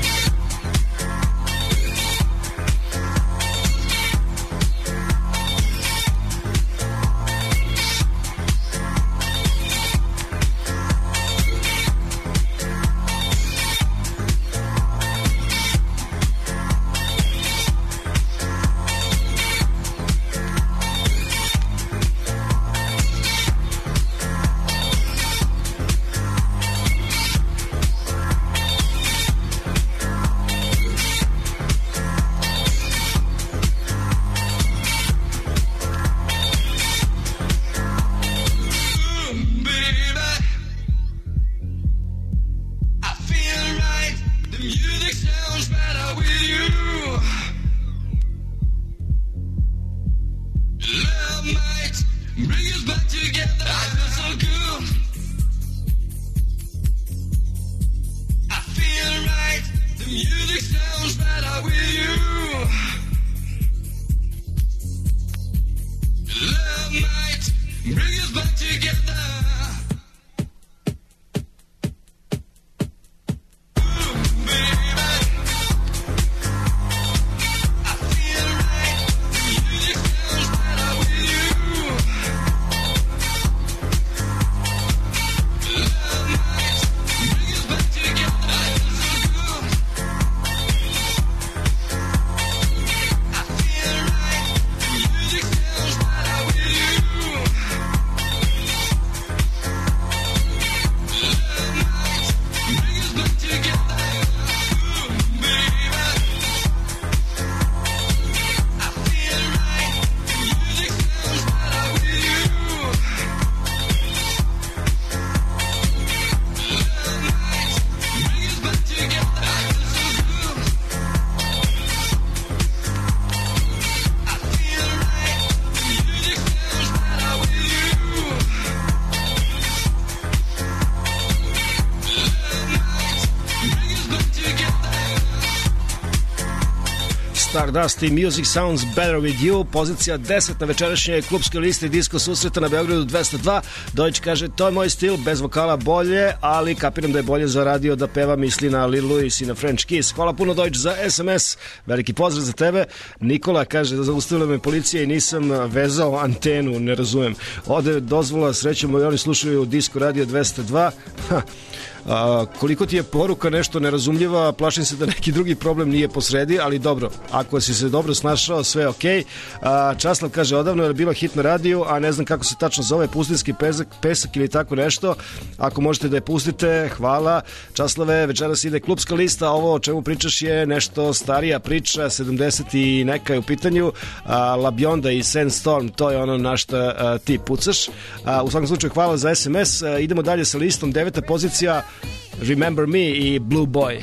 Stardust i Music Sounds Better With You, pozicija deset na večerašnje klubske liste Disko susreta na Beogradu dvesta dva. Dojić kaže, to je moj stil, bez vokala bolje, ali kapiram da je bolje za radio da peva, misli na Lil Louis i na French Kiss. Hvala puno Dojić za es em es, veliki pozdrav za tebe. Nikola kaže, zaustavila me policija i nisam vezao antenu, ne razumem. Ode dozvola, srećemo i oni slušaju Disko radio dvesta dva. Ha. A, koliko ti je poruka nešto nerazumljiva, plašim se da neki drugi problem nije posredi, ali dobro, ako si se dobro snašao, sve je okej. Okay. Časlav kaže, odavno je bilo hit na radiju, a ne znam kako se tačno zove, pustinski pesak, pesak ili tako nešto. Ako možete da je pustite, hvala. Časlave, večeras ide klubska lista, ovo o čemu pričaš je nešto starija priča, sedamdeset i neka je u pitanju. a, La Bionda i Sandstorm, to je ono na šta a, ti pucaš. A, u svakom slučaju hvala za es em es. A, idemo dalje sa listom, deveta pozicija Remember Me i Blue Boy.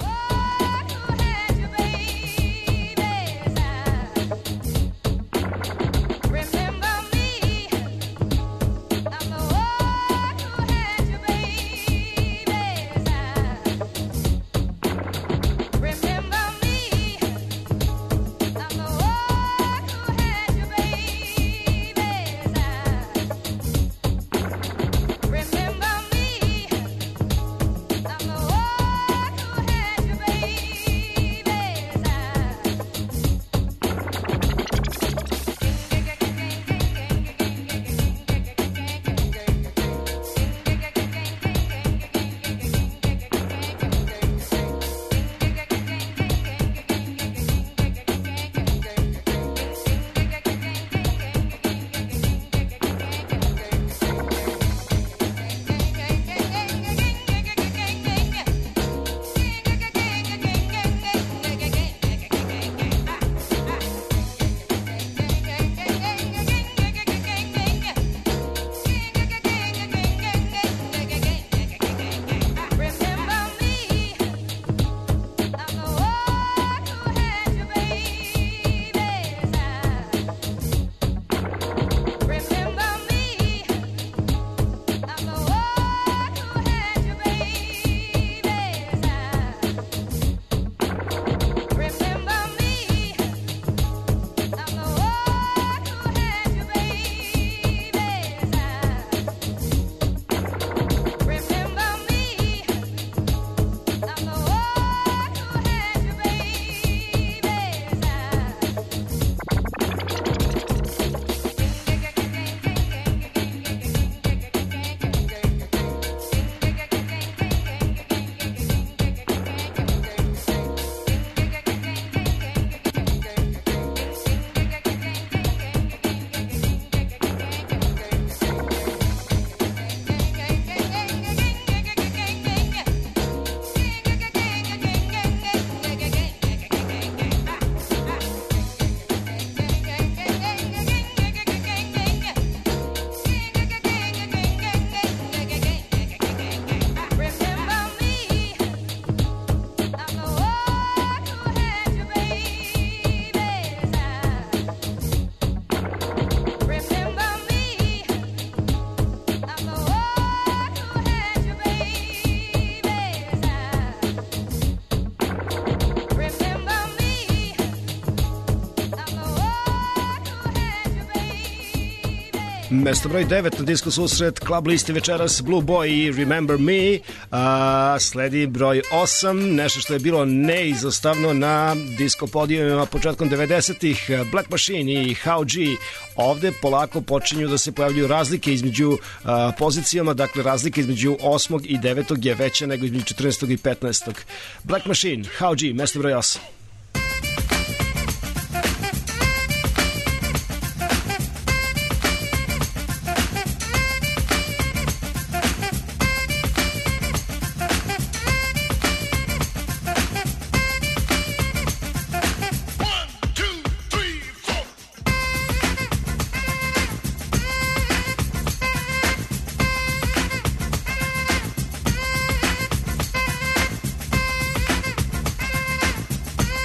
Mesto broj devet na Disko susret klub listi večeras Blue Boy i Remember Me. A, sledi broj osam, nešto što je bilo neizostavno na disko podijumima početkom devedesetih, Black Machine i How G. Ovde polako počinju da se pojavljuju razlike između a, pozicijama, dakle razlike između osmog i devetog je veća nego između četrnaestog i petnaestog. Black Machine, How G, mesto broj osam. One,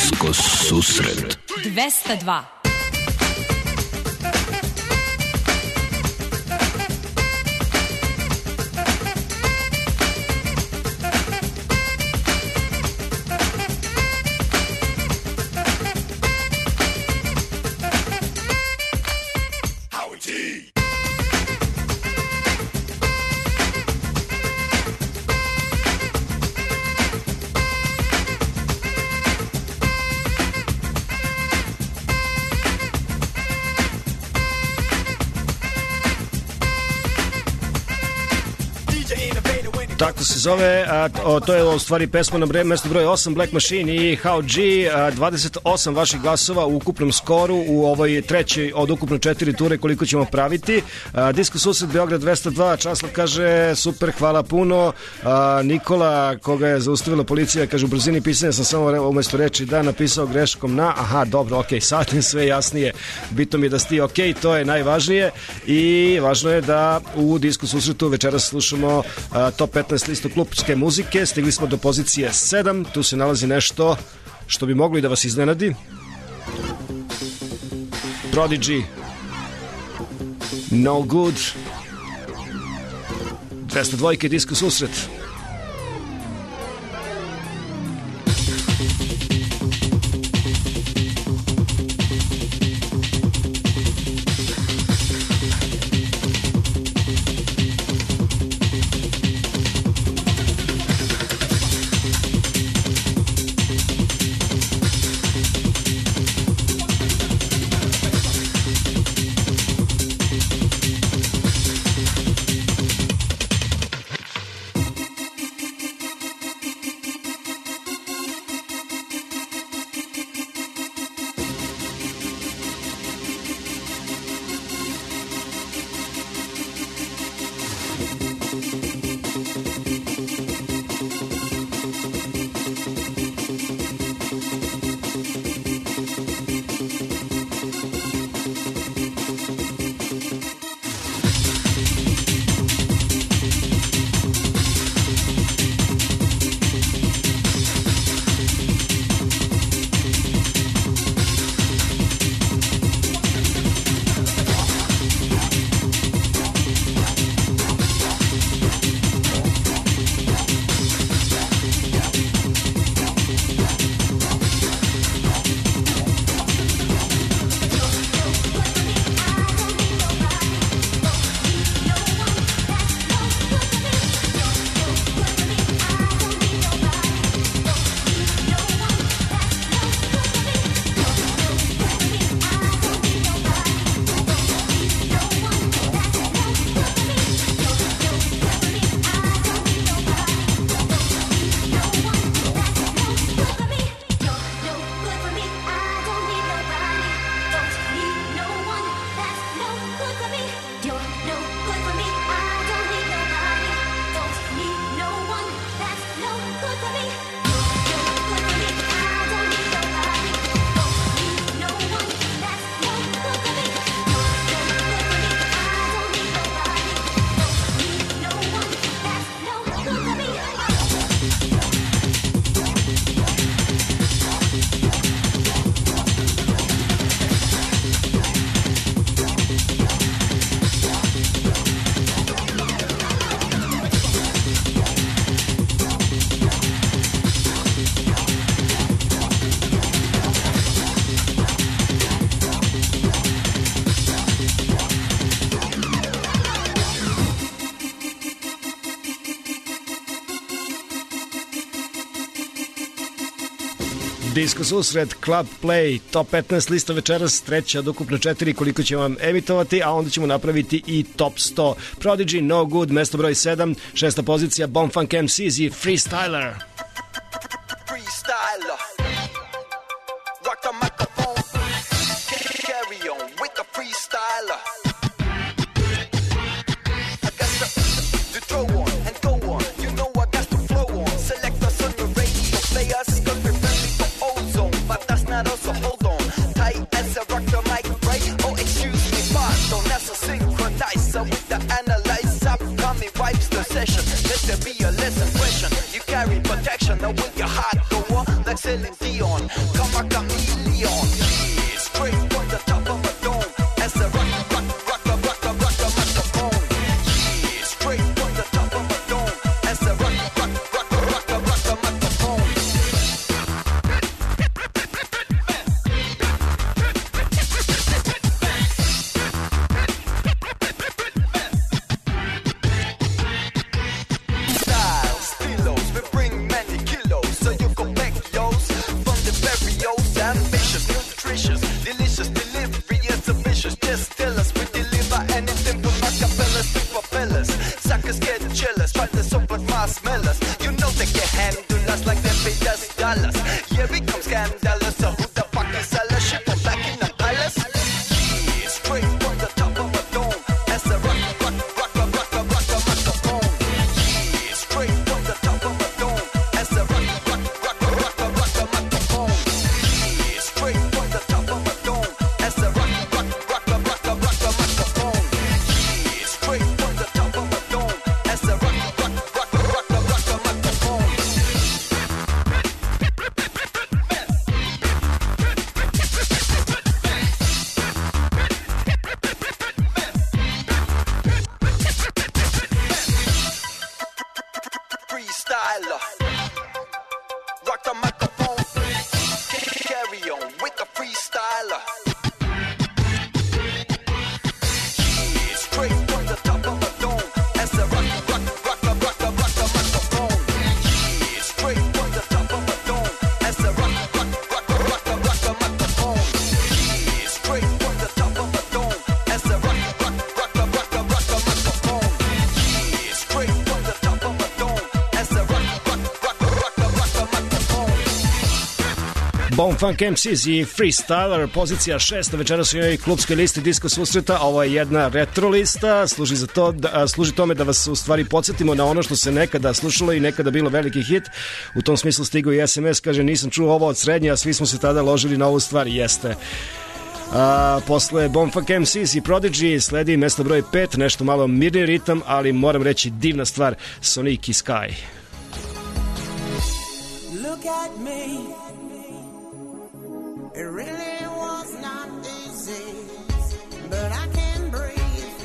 Disko susret. dvesta dva. Tako se zove, a, o, to je u stvari pesma na mesto broj osam, Black Machine i How G, a, dvadeset osam vaših glasova u ukupnom skoru u ovoj trećoj od ukupno četiri ture koliko ćemo praviti. A, Disko susret Beograd dvesta dva, Časlav kaže super, hvala puno. A, Nikola, koga je zaustavila policija, kaže u brzini pisanja sam samo umesto reči da napisao greškom na, aha, dobro, ok, sad je sve jasnije, bitno mi je da sti ok, to je najvažnije i važno je da u Disko susretu večeras slušamo a, top petnaest listu klubske muzike, stigli smo do pozicije sedam, tu se nalazi nešto što bi moglo i da vas iznenadi. Prodigy, No Good, dvesta dva Disko susret. Disko susret, Club Play, top petnaest lista večeras, treća od ukupno četiri koliko ćemo vam emitovati, a onda ćemo napraviti i top sto. Prodigy, No Good, mesto broj sedam, šesta pozicija, Bomb Funk M C Z, Freestyler. Freestyler. Rock the microphone. Carry on with the freestyler. I got the, the throw on and go on. You know I got the flow on. Select us on the radio. Play us cause we're friendly for ozone. But that's not us, so hold on. Tight as I rock the mic, right? Oh, excuse me, pardon. That's a synchronizer with the analyzer. Coming wipes the session. Let there be a lesson question. You carry protection. Now with your heart go on like Celine Dion. Come on, Bone Funk em Cs i Freestyler, pozicija šesta večeras u njoj klubskoj listi Disko susreta. Ovo je jedna retro lista, služi, za to, da, služi tome da vas u stvari podsjetimo na ono što se nekada slušalo i nekada bilo veliki hit. U tom smislu stigao i es em es, kaže nisam čuo ovo od srednje, a svi smo se tada ložili na ovu stvar. Jeste. A, posle Bone Funk em Cs i Prodigy sledi mesto broj pet, nešto malo mirni ritam, ali moram reći divna stvar, Sonic i Sky. Look at me. It really was not easy, but I can breathe.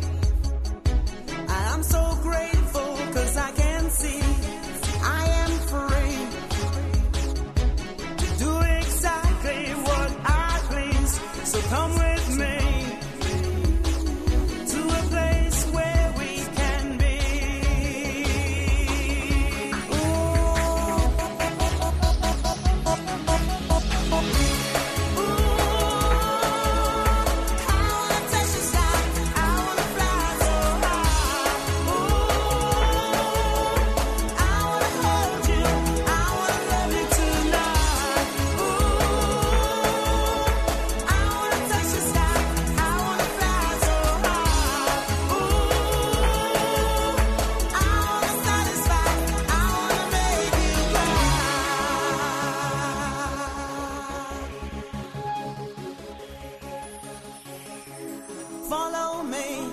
I'm so grateful cause I can see I am free to do exactly what I please. So come with me to a place where we can be. Follow me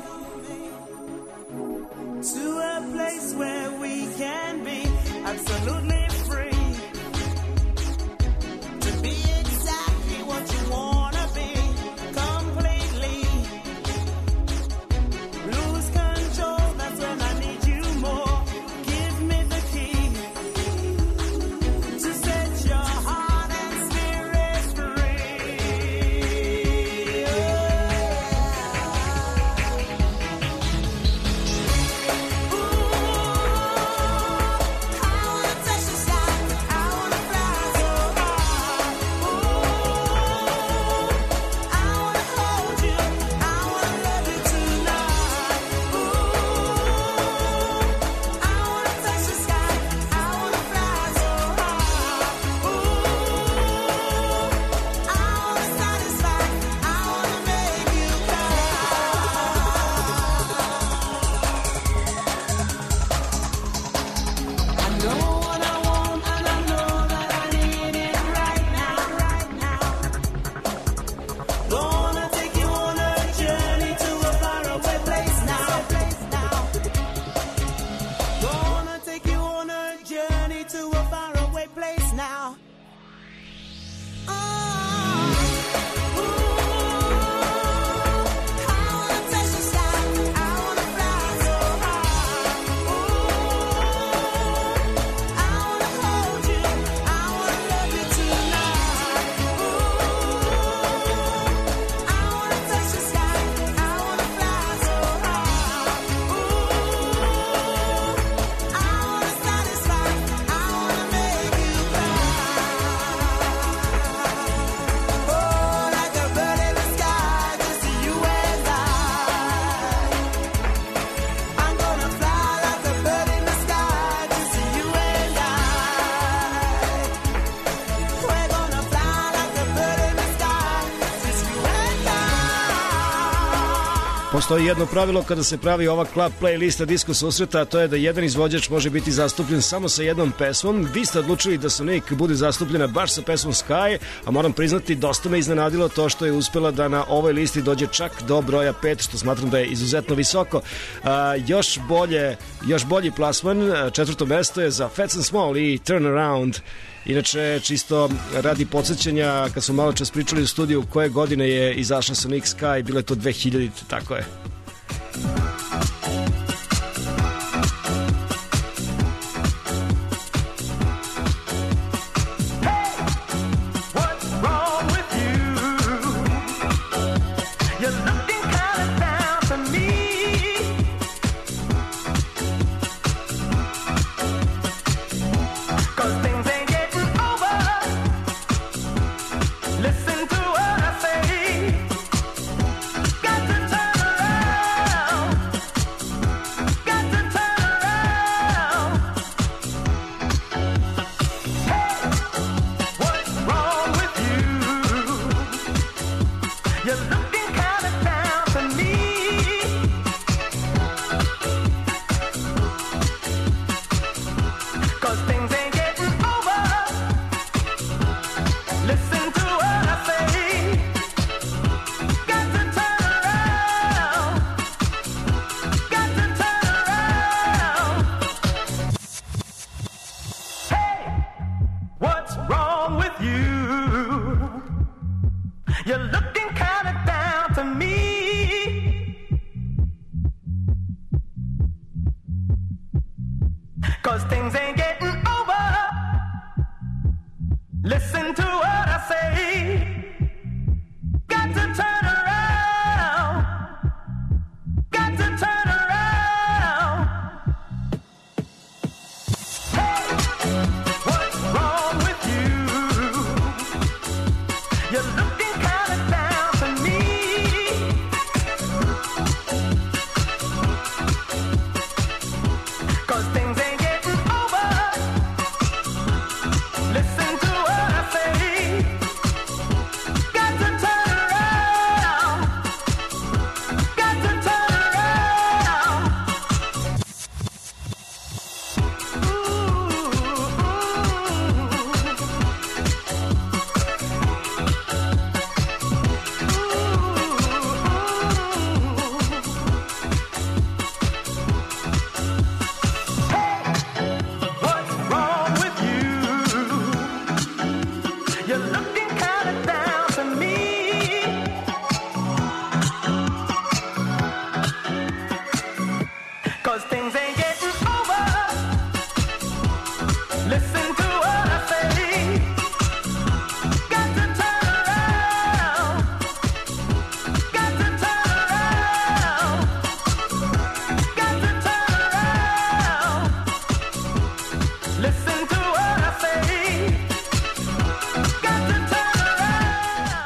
to a place where we can be absolutely free to be exactly what you wanna be completely. Lose control, that's when I need you more. Give me the key to set your heart and spirit free. Postoji jedno pravilo kada se pravi ova club playlista Disko susreta, a to je da jedan izvođač može biti zastupljen samo sa jednom pesmom. Vi ste odlučili da Sonic bude zastupljena baš sa pesmom Sky, a moram priznati dosta me iznenadilo to što je uspela da na ovoj listi dođe čak do broja pet, što smatram da je izuzetno visoko. A, još, bolje, još bolji plasman, četvrto mesto je za Fats and Small i Turn Around. Inače, čisto radi podsjećanja, kad smo malo čas pričali u studiju koje godine je izašla Sonic Sky, bilo je to dve hiljadite, tako je. Listen to what I say. Got to turn around.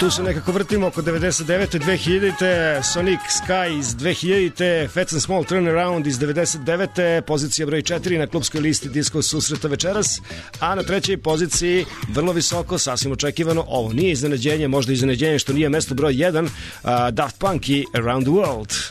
Tu se nekako vrtimo oko devedeset devete. dve hiljadite. Sonic Sky iz dve hiljadite. Fats and Small Turnaround iz devedeset devete. Pozicija broj četiri na klubskoj listi Disko susreta večeras. A na trećoj poziciji, vrlo visoko, sasvim očekivano, ovo nije iznenađenje, možda iznenađenje što nije mesto broj jedan, uh, Daft Punk i Around the World.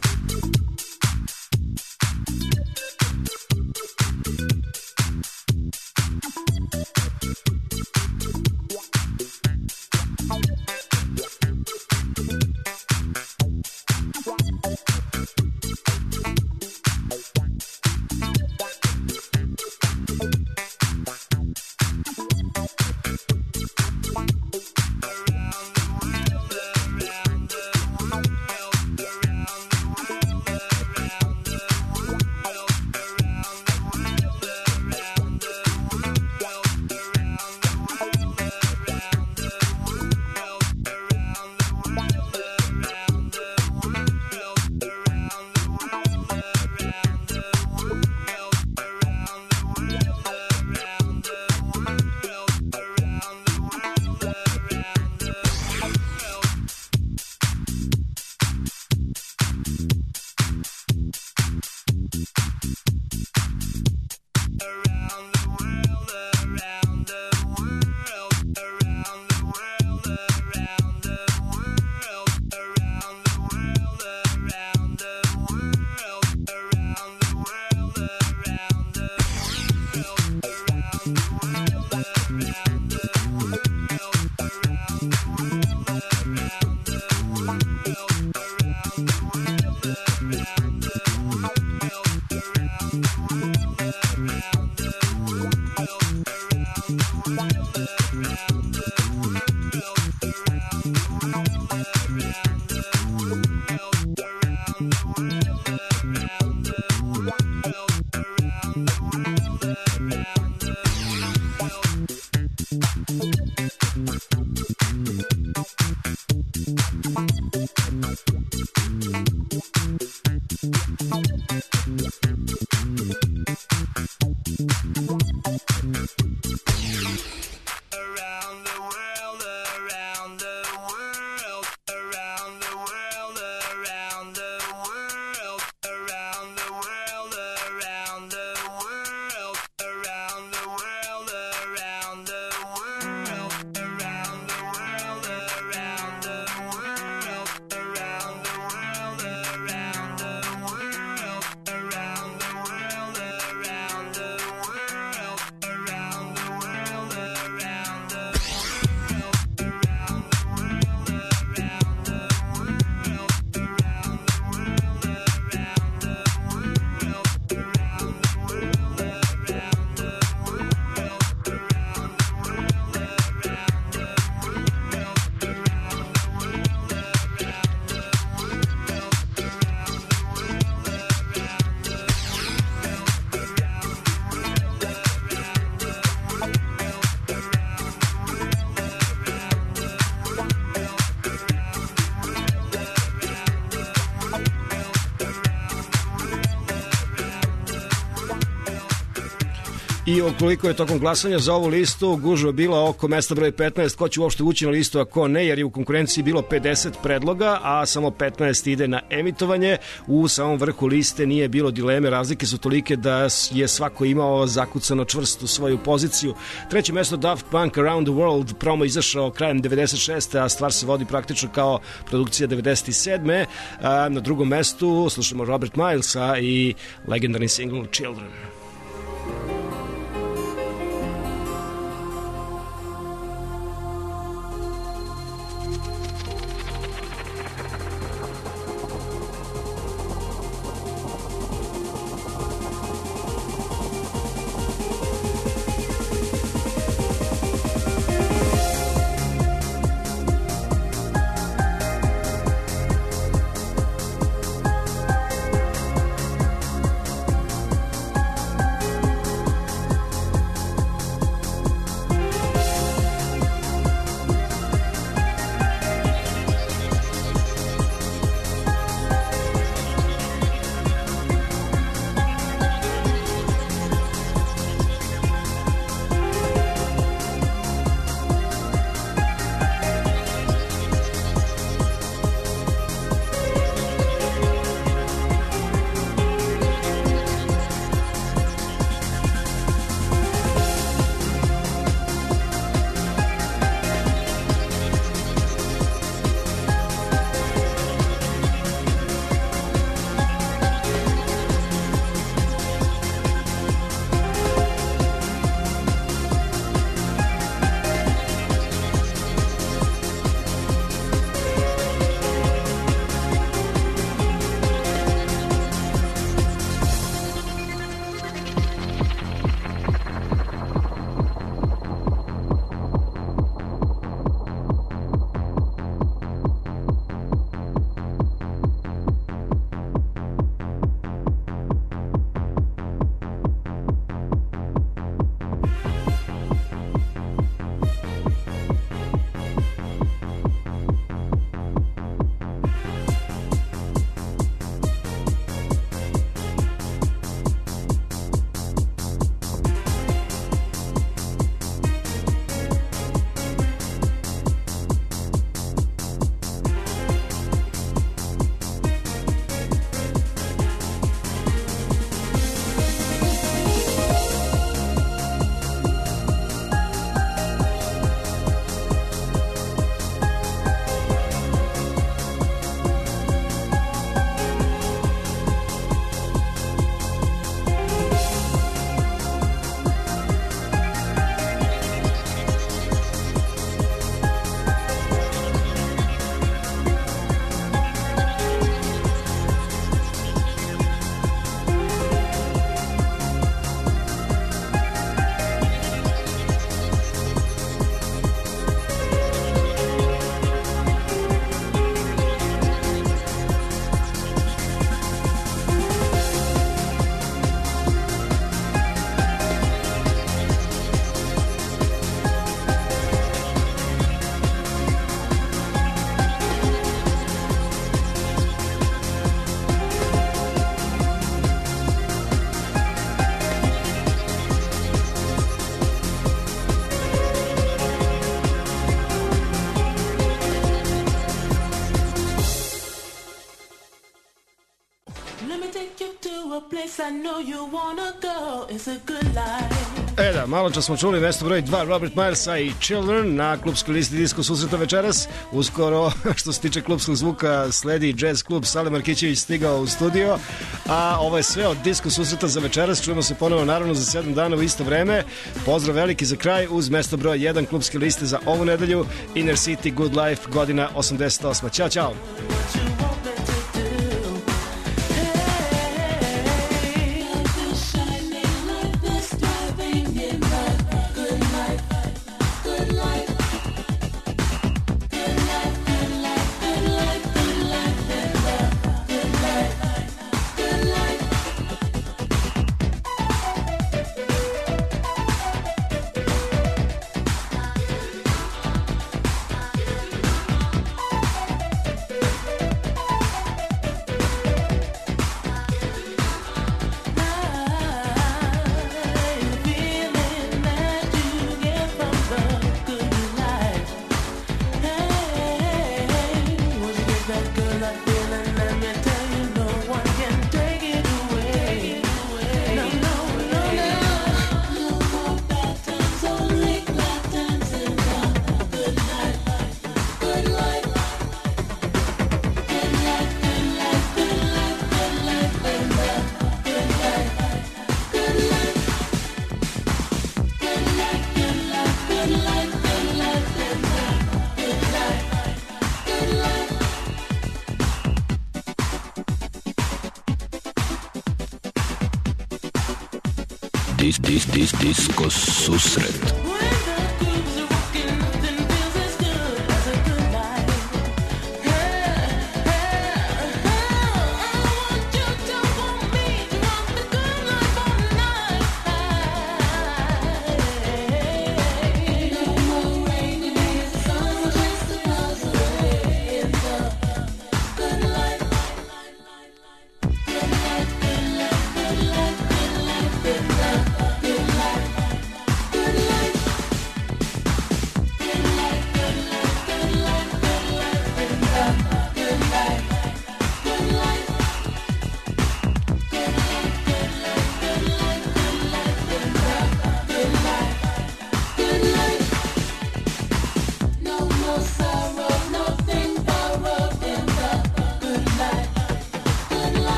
I okoliko je tokom glasanja za ovu listu gužva bila oko mesta broj petnaest, ko će uopšte ući na listu, a ko ne, jer je u konkurenciji bilo pedeset predloga, a samo petnaest ide na emitovanje. U samom vrhu liste nije bilo dileme, razlike su tolike da je svako imao zakucano čvrstu svoju poziciju. Treće mesto Daft Punk Around the World, promo izašao krajem devedeset šeste. a stvar se vodi praktično kao produkcija devedeset sedme. A na drugom mestu slušamo Robert Milesa i legendarni single Children. Children a place I know you wanna go. It's a good life. E da, malo čas smo čuli mesto broj dva Robert Milesa i Children na klubskoj listi Disko susreta večeras. Uskoro, što se tiče klubskog zvuka, sledi Jazz klub. Sale Markićević stigao u studio, a ovo je sve od Disko susreta za večeras. Čujemo se ponovo naravno za sedam dana u isto vreme. Pozdrav veliki za kraj uz mesto broj jedan klubske liste za ovu nedelju, Inner City Good Life, godina osamdeset osma. Ćao, čao. Dis, dis, dis, Disko susret.